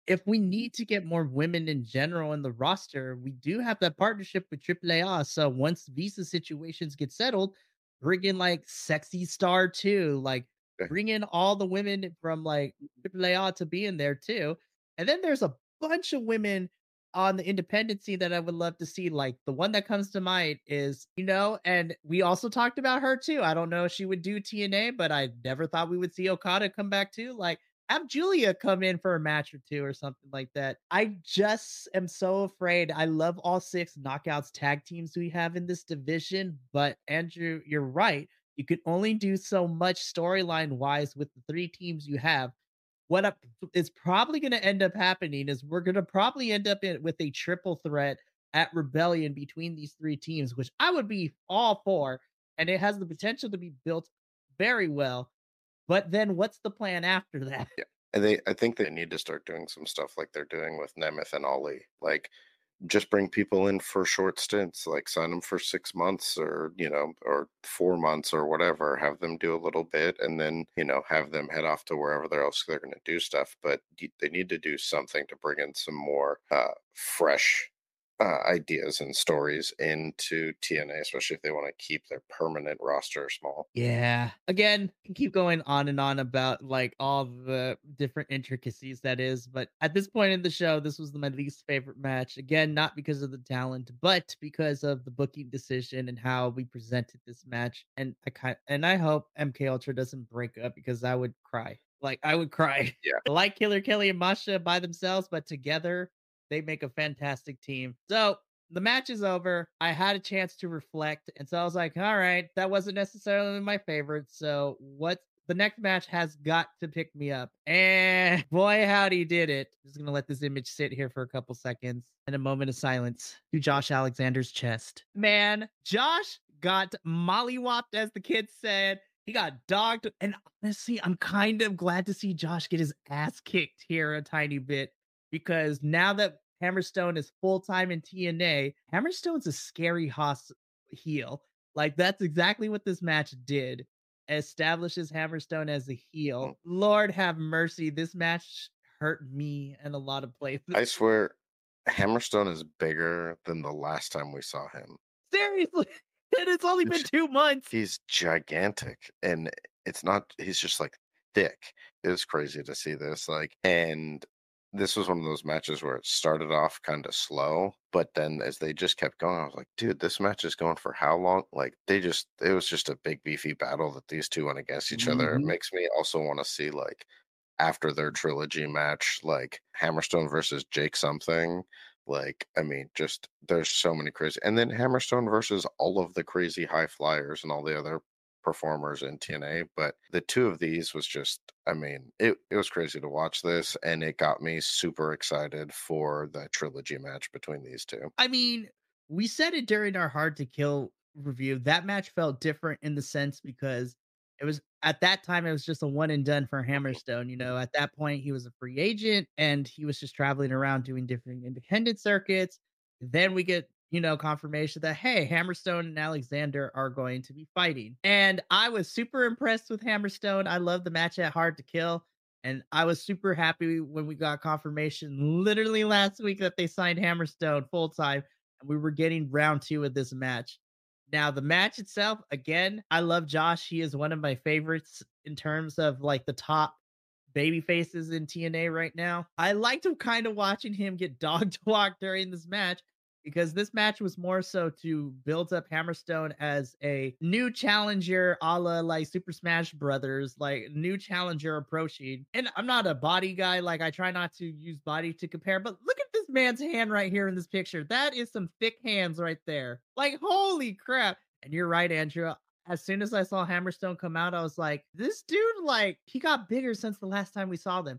if we need to get more women in general in the roster, we do have that partnership with Triple A. So once visa situations get settled, bring in like Sexy Star too. Like Okay. bring in all the women from like Triple A to be in there too. And then there's a bunch of women on the independent scene that I would love to see. Like the one that comes to mind is, you know, and we also talked about her too. I don't know if she would do T N A, but I never thought we would see Okada come back too. Like have Julia come in for a match or two or something like that. I just am so afraid. I love all six knockouts tag teams we have in this division, but Andrew, you're right. You can only do so much storyline wise with the three teams you have. What up is probably going to end up happening is we're going to probably end up in, with a triple threat at Rebellion between these three teams, which I would be all for. And it has the potential to be built very well. But then what's the plan after that? Yeah. And they I think they need to start doing some stuff like they're doing with Nemeth and Ollie. Like just bring people in for short stints, like sign them for six months or, you know, or four months or whatever, have them do a little bit and then, you know, have them head off to wherever they're else they're going to do stuff. But y- they need to do something to bring in some more uh, fresh uh, ideas and stories into T N A, especially if they want to keep their permanent roster small. Yeah. Again, can keep going on and on about like all the different intricacies that is, but at this point in the show, this was my least favorite match. Again, not because of the talent, but because of the booking decision and how we presented this match. And I kind and I hope M K Ultra doesn't break up because I would cry. Like I would cry. Yeah. I like Killer Kelly and Masha by themselves, but together they make a fantastic team. So the match is over. I had a chance to reflect. And so I was like, all right, that wasn't necessarily my favorite. So what the next match has got to pick me up. And boy, howdy did it. Just gonna let this image sit here for a couple seconds and a moment of silence to Josh Alexander's chest. Man, Josh got mollywopped, as the kids said. He got dogged. And honestly, I'm kind of glad to see Josh get his ass kicked here a tiny bit. Because now that Hammerstone is full time in T N A, Hammerstone's a scary hoss heel. Like that's exactly what this match did. Establishes Hammerstone as a heel. Lord have mercy, this match hurt me in a lot of places. I swear, Hammerstone is bigger than the last time we saw him. Seriously, and it's only been two months. He's gigantic, and it's not. He's just like thick. It was crazy to see this. Like, and this was one of those matches where it started off kind of slow, but then as they just kept going, I was like, dude, this match is going for how long? Like, they just, it was just a big beefy battle that these two went against each other. It Mhm. makes me also want to see, like, after their trilogy match, like Hammerstone versus Jake something. Like, I mean, just there's so many crazy, and then Hammerstone versus all of the crazy high flyers and all the other performers in T N A. But the two of these was just, I mean, it, it was crazy to watch this, and it got me super excited for the trilogy match between these two. I mean, we said it during our Hard to Kill review. That match felt different in the sense because it was at that time it was just a one and done for Hammerstone. You know, at that point he was a free agent and he was just traveling around doing different independent circuits. Then we get, you know, confirmation that hey, Hammerstone and Alexander are going to be fighting. And I was super impressed with Hammerstone. I love the match at Hard to Kill. And I was super happy when we got confirmation literally last week that they signed Hammerstone full time and we were getting round two of this match. Now, the match itself, again, I love Josh. He is one of my favorites in terms of like the top baby faces in T N A right now. I liked him kind of watching him get dog walked during this match because this match was more so to build up Hammerstone as a new challenger a la like Super Smash Brothers, like new challenger approaching. And I'm not a body guy, like I try not to use body to compare, but look at this man's hand right here in this picture. That is some thick hands right there. Like, holy crap. And you're right, Andrew. As soon as I saw Hammerstone come out, I was like, this dude, like, he got bigger since the last time we saw them.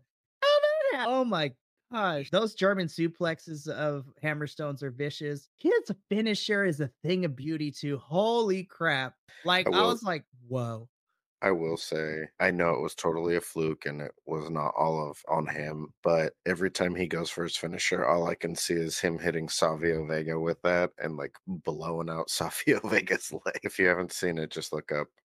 Oh my gosh. Those German suplexes of Hammerstones are vicious. His finisher is a thing of beauty, too. Holy crap. Like, I I will- was like, whoa. I will say, I know it was totally a fluke and it was not all of on him, but every time he goes for his finisher, all I can see is him hitting Savio Vega with that and like blowing out Savio Vega's leg. If you haven't seen it, just look up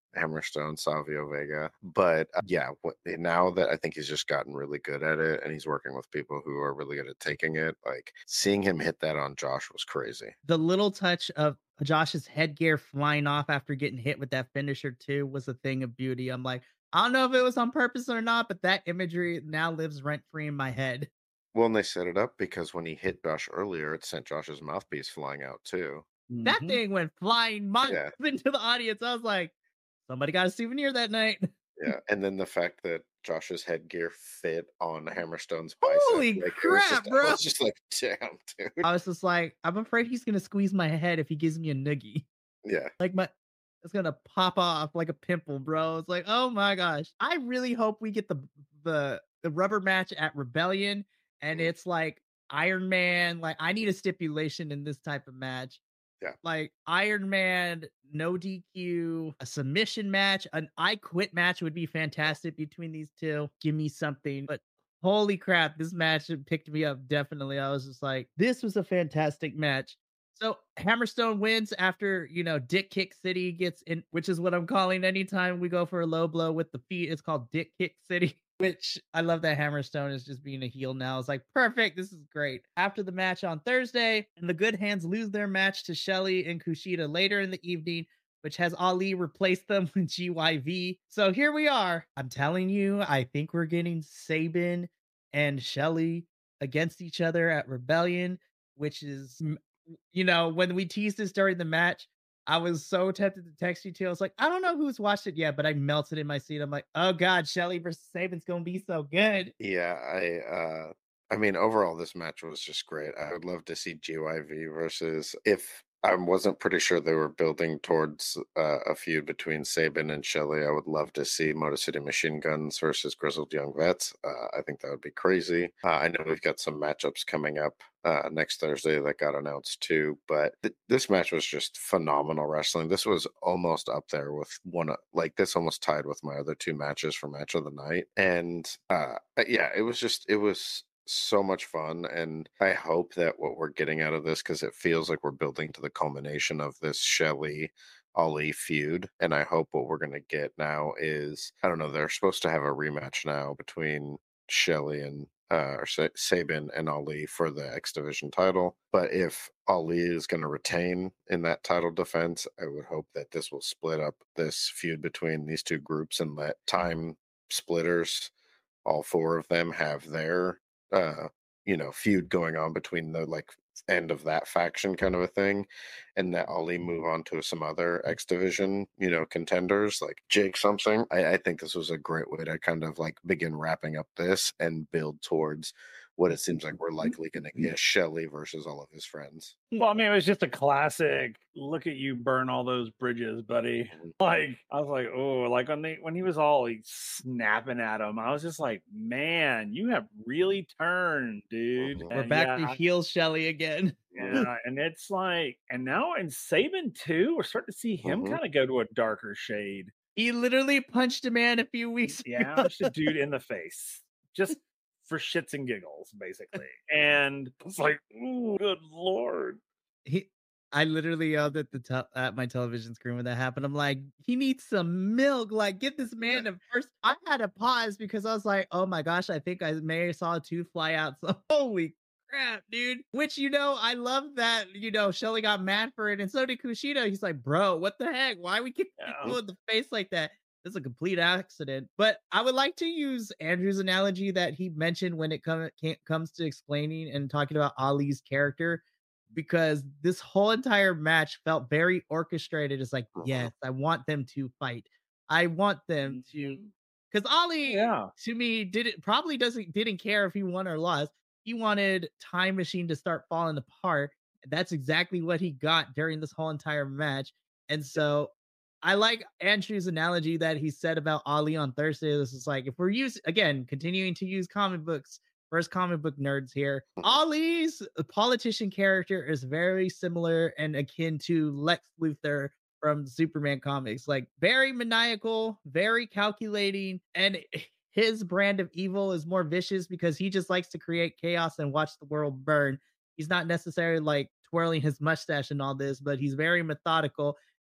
Hammerstone, Savio Vega. But uh, yeah, what, now that I think he's just gotten really good at it and he's working with people who are really good at taking it, like seeing him hit that on Josh was crazy. The little touch of Josh's headgear flying off after getting hit with that finisher too was a thing of beauty. I'm like, I don't know if it was on purpose or not, but that imagery now lives rent free in my head. Well, and they set it up because when he hit Josh earlier, it sent Josh's mouthpiece flying out too. That Mhm. thing went flying miles Yeah. into the audience. I was like, somebody got a souvenir that night. Yeah, and then the fact that Josh's headgear fit on Hammerstone's bicep, Holy like, it was crap, just, I bro. was just like, damn, dude. I was just like, I'm afraid he's gonna squeeze my head if he gives me a noogie. Yeah. Like my it's gonna pop off like a pimple, bro. It's like, oh my gosh. I really hope we get the the the rubber match at Rebellion and Mhm. it's like Iron Man. Like, I need a stipulation in this type of match. Yeah. Like Iron Man, no D Q, a submission match, an I Quit match would be fantastic between these two. Give me something. But holy crap, this match picked me up. Definitely. I was just like, this was a fantastic match. So Hammerstone wins after, you know, Dick Kick City gets in, which is what I'm calling anytime we go for a low blow with the feet. It's called Dick Kick City, which I love that Hammerstone is just being a heel now. It's like, perfect. This is great. After the match on Thursday, and the Good Hands lose their match to Shelley and Kushida later in the evening, which has Ali replace them with G Y V. So here we are. I'm telling you, I think we're getting Sabin and Shelley against each other at Rebellion, which is, you know, when we teased this during the match, I was so tempted to text you too. I was like, I don't know who's watched it yet, but I melted in my seat. I'm like, oh God, Shelley versus Sabin's gonna be so good. Yeah, I uh I mean overall this match was just great. I would love to see G Y V versus if I wasn't pretty sure they were building towards uh, a feud between Sabin and Shelley. I would love to see Motor City Machine Guns versus Grizzled Young Vets. Uh, I think that would be crazy. Uh, I know we've got some matchups coming up uh, next Thursday that got announced too, but th- this match was just phenomenal wrestling. This was almost up there with one, of- like this almost tied with my other two matches for match of the night. And uh, yeah, it was just, it was so much fun, and I hope that what we're getting out of this, because it feels like we're building to the culmination of this Shelley Ali feud, and I hope what we're going to get now is, I don't know, they're supposed to have a rematch now between Shelley and uh, or Sa- Sabin and Ali for the X Division title. But if Ali is going to retain in that title defense, I would hope that this will split up this feud between these two groups and let time splitters, all four of them, have their uh you know feud going on between the like end of that faction kind of a thing, and that Ali move on to some other X Division you know contenders like Jake something. I, I think this was a great way to kind of like begin wrapping up this and build towards what it seems like we're likely going to get, Shelley versus all of his friends. Well, I mean, it was just a classic. Look at you burn all those bridges, buddy. Mhm. Like I was like, oh, like when they when he was all like snapping at him, I was just like, man, you have really turned, dude. Mhm. We're And back yeah, to I- heel Shelley again. yeah, and it's like, and now in Saban too, we're starting to see him Mhm. kind of go to a darker shade. He literally punched a man a few weeks Yeah, ago. punched a dude in the face just for shits and giggles, basically. And it's like, ooh, good lord. He, I literally yelled at the tel- at my television screen when that happened. I'm like, he needs some milk. Like, get this man to first. I had to pause because I was like, oh my gosh, I think I may have saw a tooth fly out. So holy crap, dude. Which you know, I love that. You know, Shelly got mad for it, and so did Kushida. He's like, bro, what the heck? Why we keep Yeah. people in the face like that? It's a complete accident. But I would like to use Andrew's analogy that he mentioned when it come, comes to explaining and talking about Ali's character, because this whole entire match felt very orchestrated. It's like, Mhm. yes, I want them to fight. I want them to, Mhm. because Ali, Yeah. to me, didn't probably doesn't didn't care if he won or lost. He wanted Time Machine to start falling apart. That's exactly what he got during this whole entire match. And so I like Andrew's analogy that he said about Ali on Thursday. This is like, if we're using, again, continuing to use comic books, first comic book nerds here, Mhm. Ali's politician character is very similar and akin to Lex Luthor from Superman comics. Like, very maniacal, very calculating, and his brand of evil is more vicious because he just likes to create chaos and watch the world burn. He's not necessarily like twirling his mustache and all this, but he's very methodical.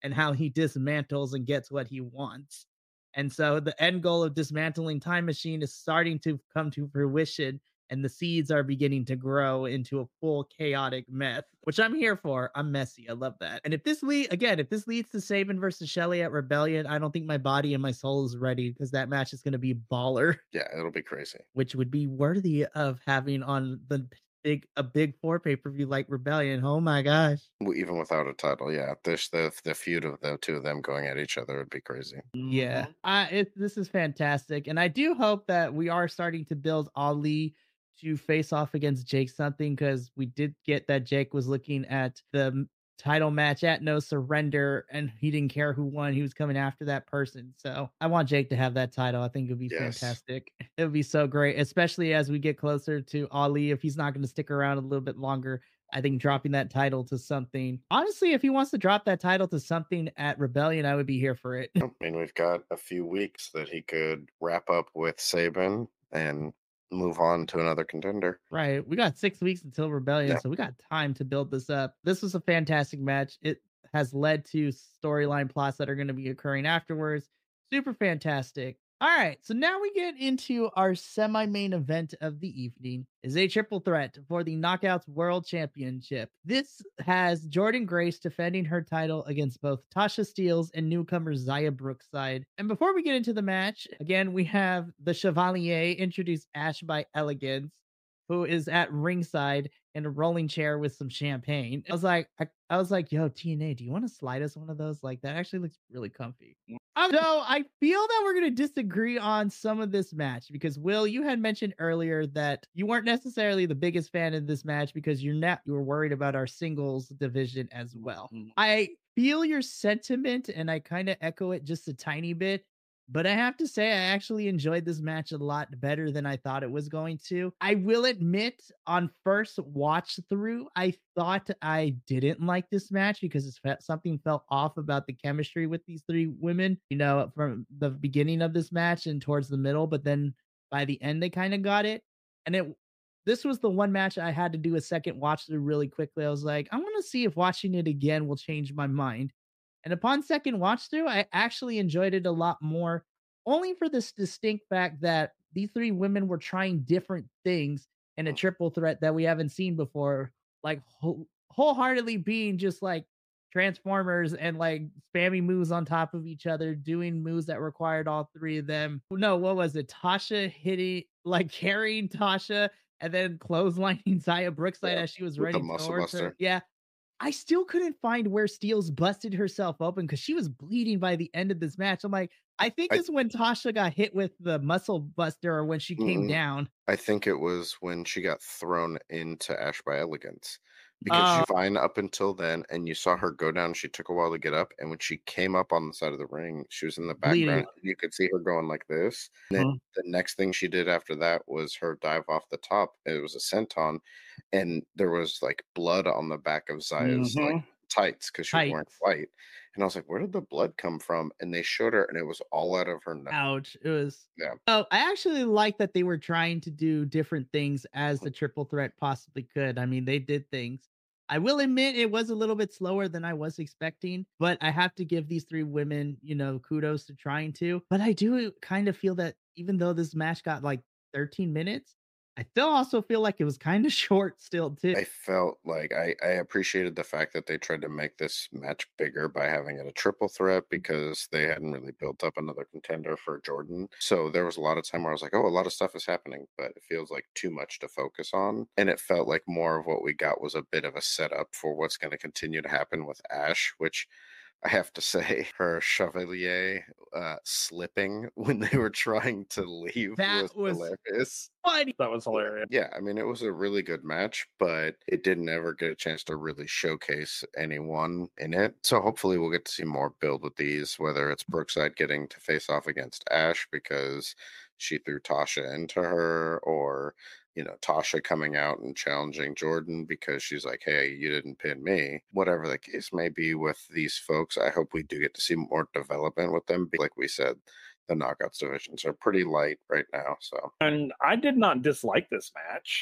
and how he dismantles and gets what he wants. And so the end goal of dismantling Time Machine is starting to come to fruition, and the seeds are beginning to grow into a full chaotic mess, which I'm here for. I'm messy. I love that. And if this lead again, if this leads to Sabin versus Shelly at Rebellion, I don't think my body and my soul is ready because that match is going to be baller. Yeah, it'll be crazy. Which would be worthy of having on the big a big four pay per view like Rebellion. Oh my gosh! Even without a title, yeah, this the the feud of the two of them going at each other would be crazy. Yeah, I it this is fantastic, and I do hope that we are starting to build Ali to face off against Jake something, because we did get that Jake was looking at the title match at No Surrender and he didn't care who won. He was coming after that person. So I want Jake to have that title. I think it would be yes. fantastic. It would be so great, especially as we get closer to Ali. If he's not going to stick around a little bit longer, I think dropping that title to something. Honestly, if he wants to drop that title to something at Rebellion, I would be here for it. I mean, we've got a few weeks that he could wrap up with Sabin and move on to another contender. Right. We got six weeks until Rebellion, yeah. so we got time to build this up. This was a fantastic match. It has led to storyline plots that are going to be occurring afterwards. Super fantastic. All right, so now we get into our semi-main event of the evening. Is a triple threat for the Knockouts World Championship. This has Jordynne Grace defending her title against both Tasha Steelz and newcomer Xia Brookside. And before we get into the match, again, we have the Chevalier introduce Ash by Elegance, who is at ringside in a rolling chair with some champagne. I was like, I, I was like, yo, T N A, do you want to slide us one of those? Like, that actually looks really comfy. Um, so I feel that we're going to disagree on some of this match because, Will, you had mentioned earlier that you weren't necessarily the biggest fan of this match because you're not, you were worried about our singles division as well. Mm-hmm. I feel your sentiment and I kind of echo it just a tiny bit. But I have to say, I actually enjoyed this match a lot better than I thought it was going to. I will admit, on first watch through, I thought I didn't like this match because it felt, something felt off about the chemistry with these three women, you know, from the beginning of this match and towards the middle. But then by the end, they kind of got it. And it this was the one match I had to do a second watch through really quickly. I was like, I want to see if watching it again will change my mind. And upon second watch through, I actually enjoyed it a lot more, only for this distinct fact that these three women were trying different things in a triple threat that we haven't seen before, like whole, wholeheartedly being just like Transformers and like spammy moves on top of each other, doing moves that required all three of them. No, what was it? Tasha hitting, like carrying Tasha and then clotheslining Xia Brookside yeah, as she was ready towards her. Yeah. I still couldn't find where Steelz busted herself open because she was bleeding by the end of this match. I'm like, I think I, it's when Tasha got hit with the muscle buster or when she came mm, down. I think it was when she got thrown into Ash by Elegance. Because uh, she was fine up until then, and you saw her go down. She took a while to get up, and when she came up on the side of the ring, she was in the background. Bleeding. You could see her going like this. And then uh-huh. the next thing she did after that was her dive off the top. It was a senton, and there was like blood on the back of Zaya's mm-hmm. like tights because she was wearing white. And I was like, where did the blood come from? And they showed her, and it was all out of her nose. Ouch. It was. Yeah. Oh, I actually like that they were trying to do different things as the triple threat possibly could. I mean, they did things. I will admit it was a little bit slower than I was expecting, but I have to give these three women, you know, kudos to trying to. But I do kind of feel that even though this match got like thirteen minutes, I still also feel like it was kind of short still too. I felt like I, I appreciated the fact that they tried to make this match bigger by having it a triple threat because they hadn't really built up another contender for Jordynne. So there was a lot of time where I was like, oh, a lot of stuff is happening, but it feels like too much to focus on. And it felt like more of what we got was a bit of a setup for what's going to continue to happen with Ash, which I have to say, her Chevalier uh, slipping when they were trying to leave that was, was hilarious. Funny. That was hilarious. Yeah, I mean, it was a really good match, but it didn't ever get a chance to really showcase anyone in it. So hopefully we'll get to see more build with these, whether it's Brookside getting to face off against Ash because she threw Tasha into her, or you know, Tasha coming out and challenging Jordynne because she's like, hey, you didn't pin me. Whatever the case may be with these folks, I hope we do get to see more development with them. Like we said, the knockouts divisions are pretty light right now. So, and I did not dislike this match.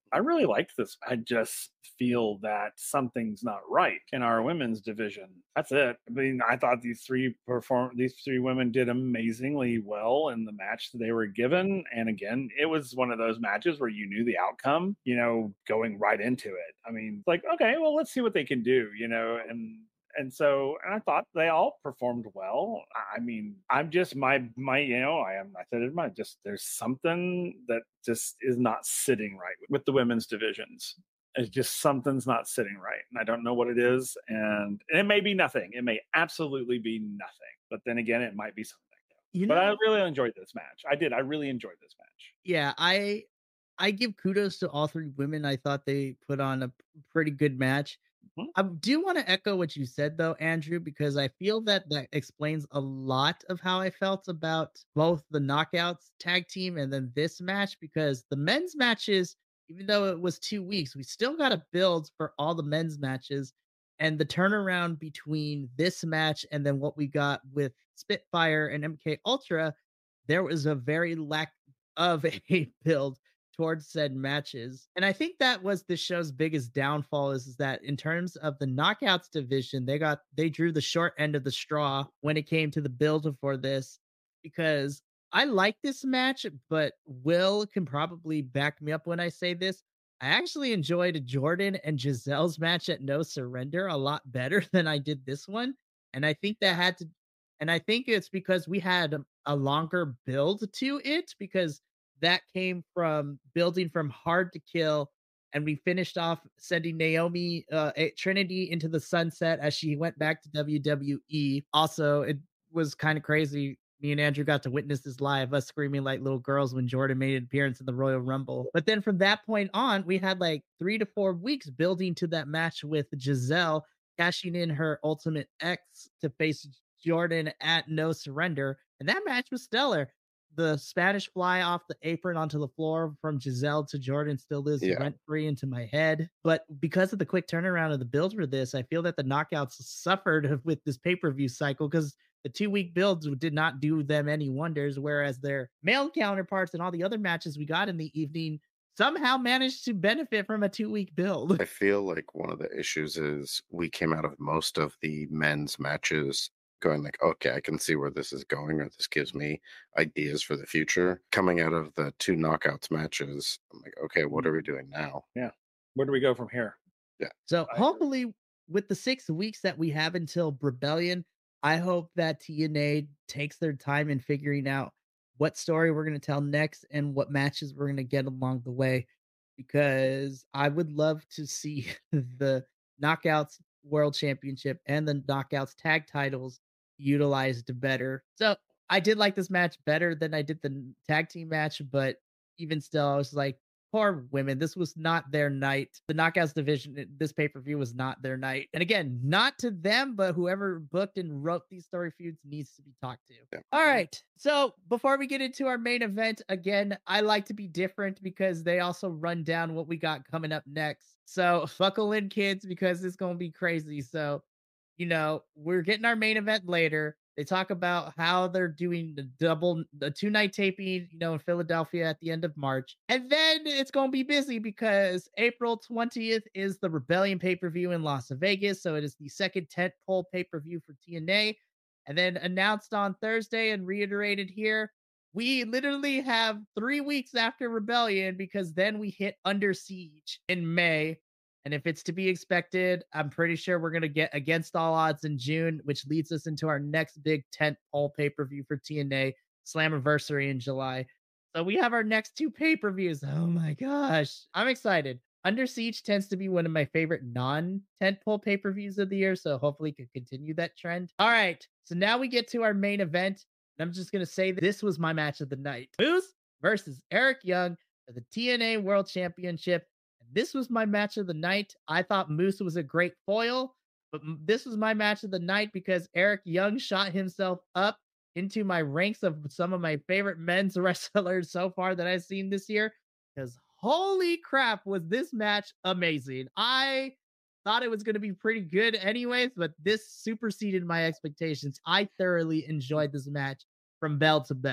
I really liked this. I just feel that something's not right in our women's division. That's it. I mean, I thought these three perform these three women did amazingly well in the match that they were given. And again, it was one of those matches where you knew the outcome, you know, going right into it. I mean, like, okay, well, let's see what they can do, you know, and and so and I thought they all performed well. I mean, I'm just my my you know I am I said it my just there's something that just is not sitting right with the women's divisions. It's just something's not sitting right, and I don't know what it is. And, and it may be nothing. It may absolutely be nothing. But then again, it might be something. You But I know, really enjoyed this match. I did. I really enjoyed this match. yeah, I I give kudos to all three women. I thought they put on a p- pretty good match. Mhm. I do want to echo what you said though, Andrew, because I feel that that explains a lot of how I felt about both the knockouts tag team and then this match because the men's matches, even though it was two weeks, we still got to build for all the men's matches. And the turnaround between this match and then what we got with Spitfire and M K Ultra, there was a very lack of a build towards said matches. And I think that was the show's biggest downfall is, is that in terms of the knockouts division, they got they drew the short end of the straw when it came to the build for this because I like this match, but Will can probably back me up when I say this. I actually enjoyed Jordan and Giselle's match at No Surrender a lot better than I did this one. And I think that had to and I think it's because we had a a longer build to it because that came from building from hard to kill. And we finished off sending Naomi uh, eh, Trinity into the sunset as she went back to W W E. Also, it was kind of crazy. Me and Andrew got to witness this live, us screaming like little girls when Jordan made an appearance in the Royal Rumble. But then from that point on, we had like three to four weeks building to that match with Giselle cashing in her Ultimate X to face Jordan at No Surrender. And that match was stellar. The Spanish fly off the apron onto the floor from Giselle to Jordan still lives Yeah. rent free into my head. But because of the quick turnaround of the build for this, I feel that the knockouts suffered with this pay per view cycle because the two week builds did not do them any wonders. Whereas their male counterparts and all the other matches we got in the evening somehow managed to benefit from a two week build. I feel like one of the issues is we came out of most of the men's matches going like, okay, I can see where this is going, or this gives me ideas for the future. Coming out of the two knockouts matches, I'm like, okay, what are we doing now? Yeah. Where do we go from here? So I agree. hopefully, with the six weeks that we have until Rebellion, I hope that T N A takes their time in figuring out what story we're going to tell next and what matches we're going to get along the way. Because I would love to see the Knockouts World Championship and the Knockouts Tag titles utilized better. So I did like this match better than I did the tag team match, but even still, I was like, poor women. This was not their night. The Knockouts division, this pay per view was not their night. And again, not to them, but whoever booked and wrote these story feuds needs to be talked to. Yeah. All right. So before we get into our main event, again, I like to be different because they also run down what we got coming up next. So buckle in, kids, because it's going to be crazy. So, you know, we're getting our main event later. They talk about how they're doing the double, the two night taping, you know, in Philadelphia at the end of March. And then it's going to be busy because April twentieth is the Rebellion pay per view in Las Vegas. So it is the second tent pole pay per view for T N A. And then announced on Thursday and reiterated here, we literally have three weeks after Rebellion because then we hit Under Siege in May. And if it's to be expected, I'm pretty sure we're going to get Against All Odds in June, which leads us into our next big tent pole pay per view for T N A, Slammiversary in July. So we have our next two pay per views. Oh my gosh. I'm excited. Under Siege tends to be one of my favorite non tent pole pay per views of the year. So hopefully, can continue that trend. All right. So now we get to our main event. And I'm just going to say that this was my match of the night Moose versus Eric Young for the T N A World Championship. This was my match of the night. I thought Moose was a great foil, but this was my match of the night because Eric Young shot himself up into my ranks of some of my favorite men's wrestlers so far that I've seen this year. Because holy crap, was this match amazing. I thought it was going to be pretty good anyways, but this superseded my expectations. I thoroughly enjoyed this match from bell to bell.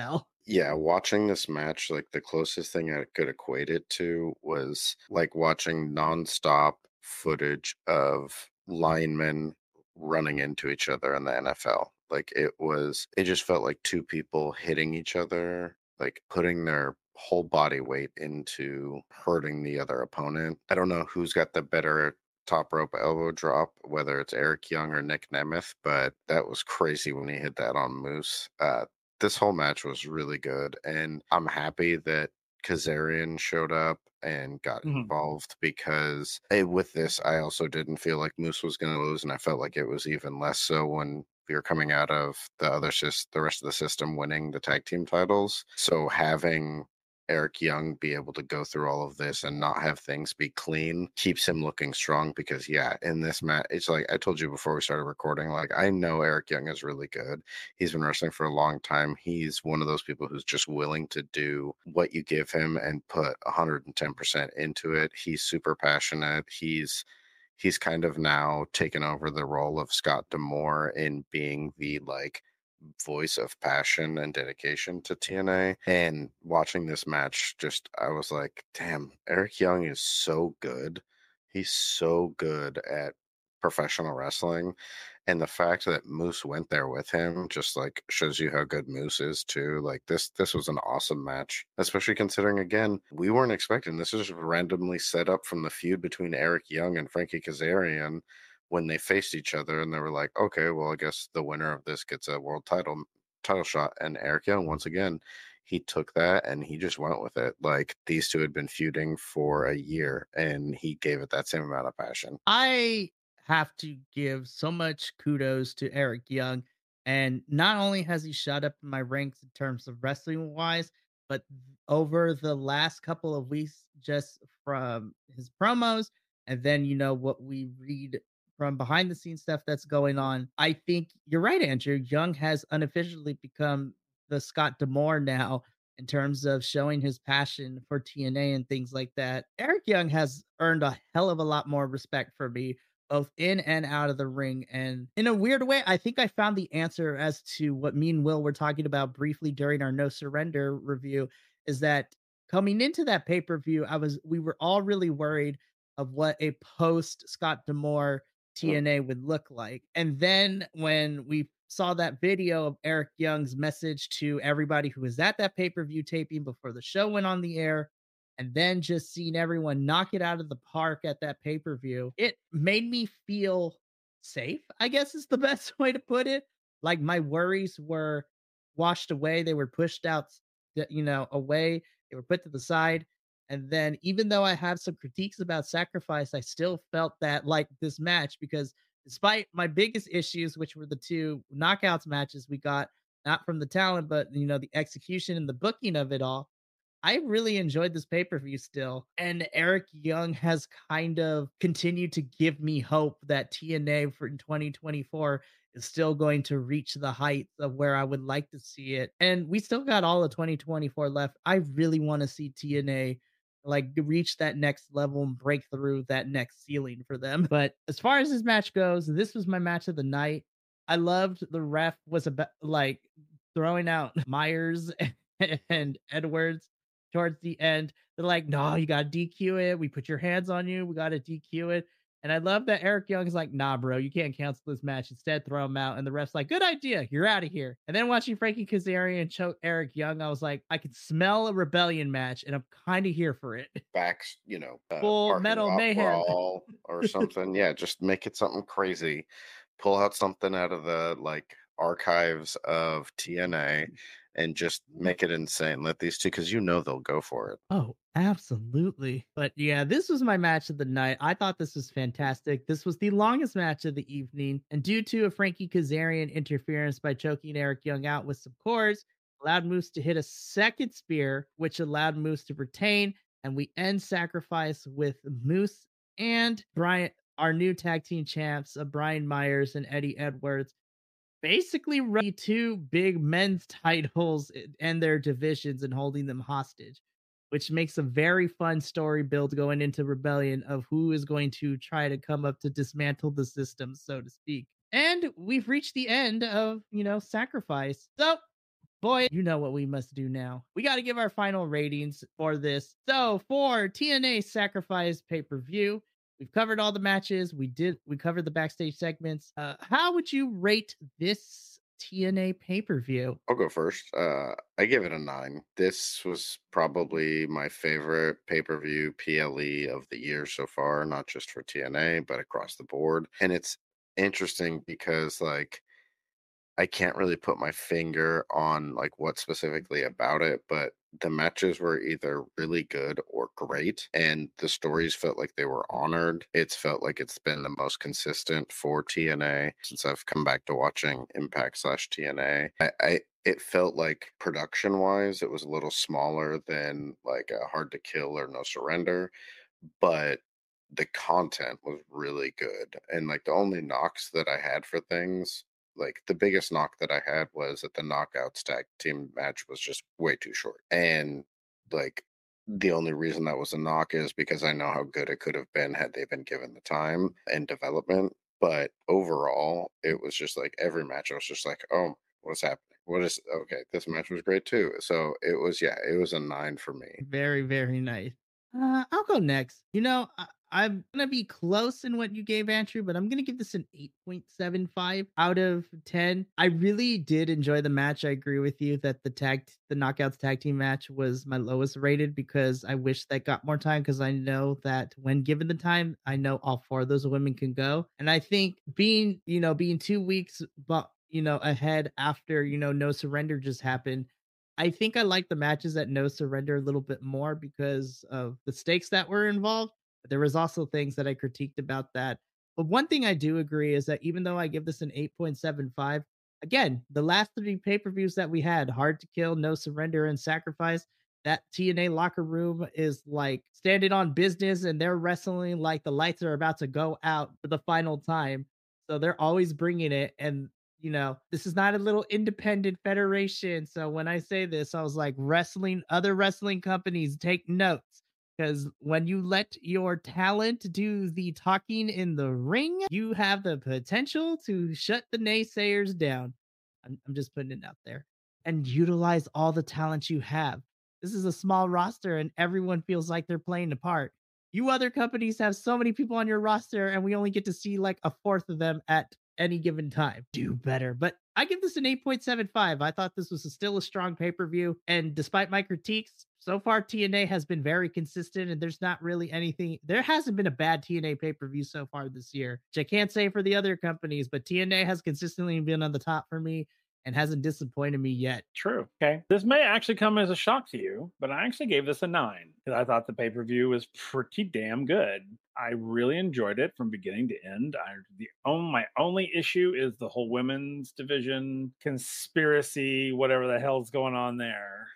Yeah, watching this match, like the closest thing I could equate it to was like watching nonstop footage of linemen running into each other in the N F L. Like it was, it just felt like two people hitting each other, like putting their whole body weight into hurting the other opponent. I don't know who's got the better top rope elbow drop, whether it's Eric Young or Nick Nemeth, but that was crazy when he hit that on Moose. Uh, this whole match was really good, and I'm happy that Kazarian showed up and got Mhm. involved because eh, with this, I also didn't feel like Moose was going to lose, and I felt like it was even less so when we were coming out of the other sys- the rest of the system winning the tag team titles. So having Eric Young be able to go through all of this and not have things be clean keeps him looking strong because yeah, in this match, it's like I told you before we started recording, like I know Eric Young is really good. He's been wrestling for a long time. He's one of those people who's just willing to do what you give him and put one hundred ten percent into it. He's super passionate. He's he's kind of now taken over the role of Scott Demore in being the like voice of passion and dedication to T N A. And watching this match, just I was like, damn, Eric Young is so good. He's so good at professional wrestling. And the fact that Moose went there with him just like shows you how good Moose is too. Like this this was an awesome match, especially considering again, we weren't expecting this was randomly set up from the feud between Eric Young and Frankie Kazarian when they faced each other and they were like, okay, well, I guess the winner of this gets a world title title shot. And Eric Young, once again, he took that and he just went with it. Like these two had been feuding for a year and he gave it that same amount of passion. I have to give so much kudos to Eric Young. And not only has he shot up in my ranks in terms of wrestling wise, but over the last couple of weeks, just from his promos and then, you know, what we read from behind the scenes stuff that's going on, I think you're right, Andrew. Young has unofficially become the Scott Demore now in terms of showing his passion for T N A and things like that. Eric Young has earned a hell of a lot more respect for me, both in and out of the ring. And in a weird way, I think I found the answer as to what me and Will were talking about briefly during our No Surrender review is that coming into that pay per view, I was we were all really worried of what a post Scott Demore T N A would look like. And then when we saw that video of Eric Young's message to everybody who was at that pay per view taping before the show went on the air, and then just seeing everyone knock it out of the park at that pay per view, it made me feel safe, I guess is the best way to put it. Like my worries were washed away, they were pushed out, you know, away, they were put to the side. And then, even though I have some critiques about Sacrifice, I still felt that like this match because despite my biggest issues, which were the two knockouts matches we got, not from the talent, but you know, the execution and the booking of it all, I really enjoyed this pay per view still. And Eric Young has kind of continued to give me hope that T N A for twenty twenty-four is still going to reach the heights of where I would like to see it. And we still got all of twenty twenty-four left. I really want to see T N A like reach that next level and break through that next ceiling for them. But as far as this match goes, this was my match of the night. I loved the ref was about like throwing out Myers and Edwards towards the end. They're like, no, you got to D Q it. We put your hands on you. We got to D Q it. And I love that Eric Young is like, nah, bro, you can't cancel this match. Instead, throw him out. And the ref's like, good idea. You're out of here. And then watching Frankie Kazarian choke Eric Young, I was like, I can smell a rebellion match, and I'm kind of here for it. Back, you know, uh, Full parking metal lot mayhem. brawl or something. Yeah, just make it something crazy. Pull out something out of the like archives of T N A and just make it insane. Let these two, because you know they'll go for it. Oh, absolutely. But yeah, this was my match of the night. I thought this was fantastic. This was the longest match of the evening. And due to a Frankie Kazarian interference by choking Eric Young out with some cords, allowed Moose to hit a second spear, which allowed Moose to retain. And we end Sacrifice with Moose and Brian, our new tag team champs, uh, Brian Myers and Eddie Edwards, basically running two big men's titles and their divisions and holding them hostage, which makes a very fun story build going into Rebellion of who is going to try to come up to dismantle the system, so to speak. And we've reached the end of, you know, Sacrifice. So Boy, you know what we must do now. We got to give our final ratings for this. So for T N A Sacrifice pay-per-view, we've covered all the matches. We did we covered the backstage segments. Uh, how would you rate this T N A pay-per-view? I'll go first. Uh, I give it a nine. This was probably my favorite pay-per-view P L E of the year so far, not just for T N A, but across the board. And it's interesting because like I can't really put my finger on like what specifically about it, but the matches were either really good or great, and the stories felt like they were honored. It's felt like it's been the most consistent for T N A since I've come back to watching Impact slash T N A. I, I it felt like production wise, it was a little smaller than like a Hard to Kill or No Surrender, but the content was really good. And like the only knocks that I had for things, like the biggest knock that I had was that the Knockouts tag team match was just way too short. And like the only reason that was a knock is because I know how good it could have been had they been given the time and development. But overall, it was just like every match, I was just like, oh, what's happening? What is okay? This match was great too. So it was, yeah, it was a nine for me. Very, very nice. Uh, I'll go next. You know, I, I'm gonna be close in what you gave Andrew, but I'm gonna give this an eight point seven five out of ten. I really did enjoy the match. I agree with you that the tag, the Knockouts tag team match was my lowest rated because I wish that got more time because I know that when given the time, I know all four of those women can go. And I think being, you know, being two weeks, but you know, ahead after, you know, No Surrender just happened. I think I like the matches at No Surrender a little bit more because of the stakes that were involved. But there was also things that I critiqued about that. But one thing I do agree is that even though I give this an eight point seven five, again, the last three pay-per-views that we had, Hard to Kill, No Surrender, and Sacrifice, that T N A locker room is like standing on business and they're wrestling like the lights are about to go out for the final time. So they're always bringing it. And you know, this is not a little independent federation. So when I say this, I was like, wrestling, other wrestling companies, take notes. Because when you let your talent do the talking in the ring, you have the potential to shut the naysayers down. I'm, I'm just putting it out there. And utilize all the talent you have. This is a small roster and everyone feels like they're playing a part. You other companies have so many people on your roster and we only get to see like a fourth of them at any given time. Do better. But I give this an eight point seven five. I thought this was a, still a strong pay-per-view. And despite my critiques, so far T N A has been very consistent and there's not really anything. There hasn't been a bad T N A pay-per-view so far this year, which I can't say for the other companies, but T N A has consistently been on the top for me and hasn't disappointed me yet. True. Okay. This may actually come as a shock to you, but I actually gave this a nine because I thought the pay-per-view was pretty damn good. I really enjoyed it from beginning to end. I the only my only issue is the whole women's division conspiracy, whatever the hell's going on there.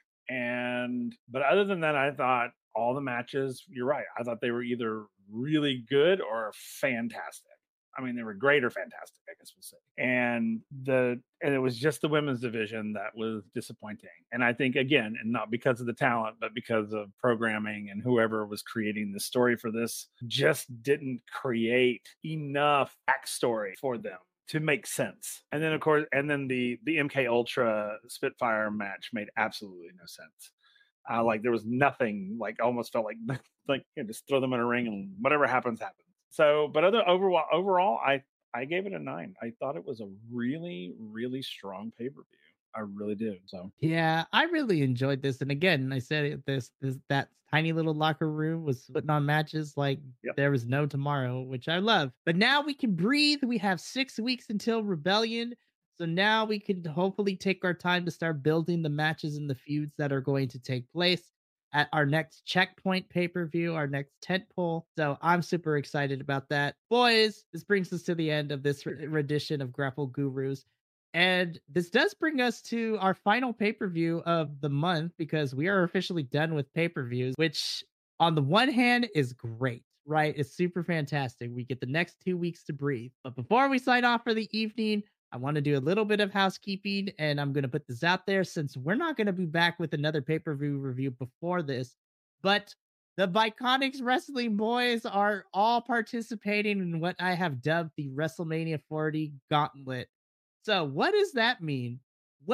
And but other than that, I thought all the matches, you're right. I thought they were either really good or fantastic. I mean, they were great or fantastic, I guess we'll say. And the and it was just the women's division that was disappointing. And I think again, and not because of the talent, but because of programming and whoever was creating the story for this just didn't create enough backstory for them to make sense. And then of course, and then the the M K Ultra Spitfire match made absolutely no sense. Uh, like there was nothing. Like almost felt like like you know, just throw them in a ring and whatever happens happens. So, but other overall, overall, I I gave it a nine. I thought it was a really, really strong pay per view. I really do. So, yeah, I really enjoyed this. And again, I said it, this this that tiny little locker room was putting on matches like yep. there was no tomorrow, which I love. But now we can breathe. We have six weeks until Rebellion. So now we can hopefully take our time to start building the matches and the feuds that are going to take place at our next Checkpoint pay-per-view, our next tentpole. So I'm super excited about that. Boys, this brings us to the end of this rendition of Grapple Gurus. And this does bring us to our final pay-per-view of the month because we are officially done with pay-per-views, which on the one hand is great, right? It's super fantastic. We get the next two weeks to breathe. But before we sign off for the evening, I want to do a little bit of housekeeping, and I'm going to put this out there since we're not going to be back with another pay-per-view review before this, but the Viconics Wrestling Boys are all participating in what I have dubbed the WrestleMania forty Gauntlet. So what does that mean? Well,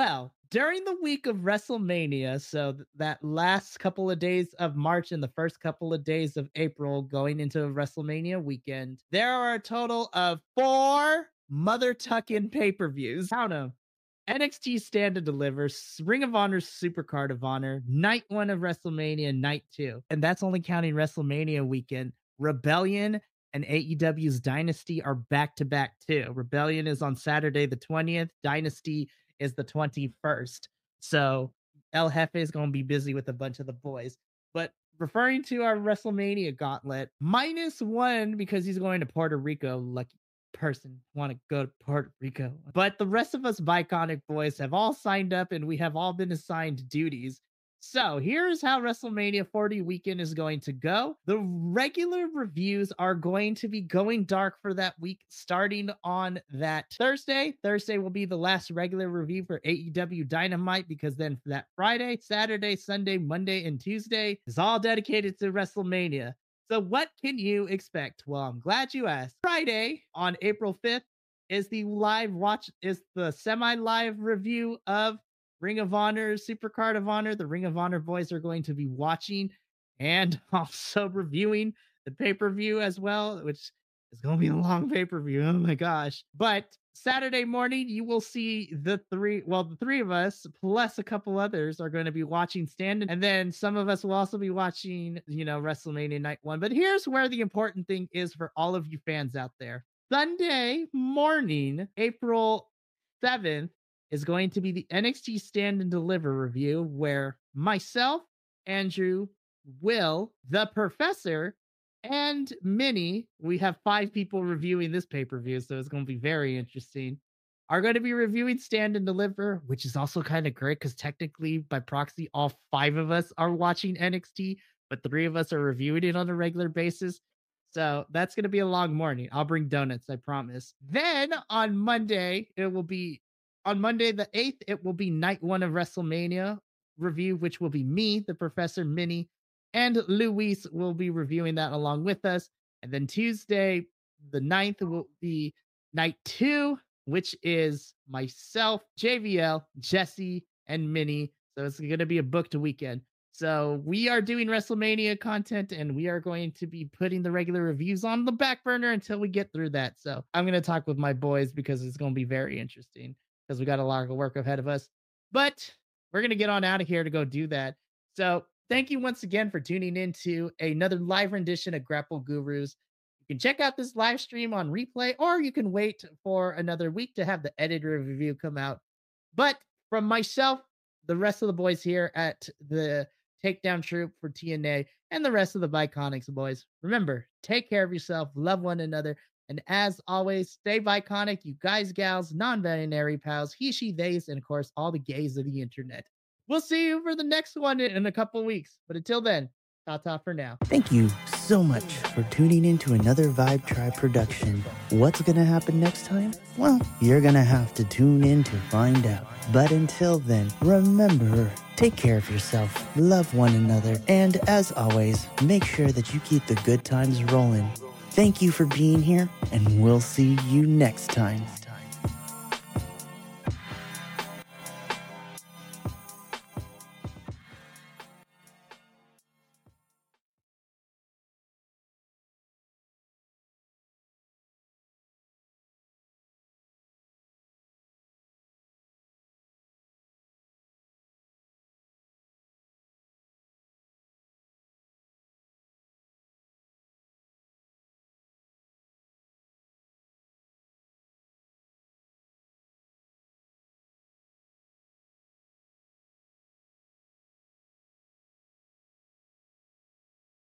during the week of WrestleMania, so th- that last couple of days of March and the first couple of days of April going into WrestleMania weekend, there are a total of four mother tucking pay-per-views. Count them. N X T Stand and Deliver, Ring of Honor Supercard of Honor, Night one of WrestleMania, Night two. And that's only counting WrestleMania weekend. Rebellion and A E W's Dynasty are back-to-back too. Rebellion is on Saturday the twentieth. Dynasty is the twenty-first. So El Jefe is going to be busy with a bunch of the boys. But referring to our WrestleMania gauntlet, minus one because he's going to Puerto Rico. Lucky person want to go to Puerto Rico. But the rest of us Biconic boys have all signed up and we have all been assigned duties. So here's how WrestleMania forty weekend is going to go. The regular reviews are going to be going dark for that week, starting on that Thursday. Thursday will be the last regular review for A E W Dynamite, because then for that Friday, Saturday, Sunday, Monday, and Tuesday is all dedicated to WrestleMania. So what can you expect? Well, I'm glad you asked. Friday on April fifth is the live watch, is the semi-live review of Ring of Honor, Supercard of Honor. The Ring of Honor boys are going to be watching and also reviewing the pay-per-view as well, which is going to be a long pay-per-view. Oh my gosh. But Saturday morning, you will see the three, well, the three of us plus a couple others are going to be watching Stand. And then some of us will also be watching, you know, WrestleMania Night one. But here's where the important thing is for all of you fans out there. Sunday morning, April seventh, is going to be the N X T Stand and Deliver review, where myself, Andrew, Will, the Professor, and Minnie, we have five people reviewing this pay-per-view, so it's going to be very interesting, are going to be reviewing Stand and Deliver, which is also kind of great because technically, by proxy, all five of us are watching N X T, but three of us are reviewing it on a regular basis. So that's going to be a long morning. I'll bring donuts, I promise. Then on Monday, it will be On Monday the eighth, it will be night one of WrestleMania review, which will be me, the Professor, Minnie, and Luis will be reviewing that along with us. And then Tuesday, the ninth, will be night two, which is myself, J V L, Jesse, and Minnie. So it's going to be a booked weekend. So we are doing WrestleMania content and we are going to be putting the regular reviews on the back burner until we get through that. So I'm going to talk with my boys because it's going to be very interesting, because we got a lot of work ahead of us. But we're going to get on out of here to go do that. So thank you once again for tuning in to another live rendition of Grapple Gurus. You can check out this live stream on replay, or you can wait for another week to have the edited review come out. But from myself, the rest of the boys here at the Takedown Troop for T N A, and the rest of the Biconics boys, remember, take care of yourself, love one another, and as always, stay Biconic, you guys, gals, non-binary pals, he, she, theys, and of course, all the gays of the internet. We'll see you for the next one in a couple of weeks. But until then, ta-ta for now. Thank you so much for tuning in to another Vibe Tribe production. What's going to happen next time? Well, you're going to have to tune in to find out. But until then, remember, take care of yourself, love one another, and as always, make sure that you keep the good times rolling. Thank you for being here, and we'll see you next time.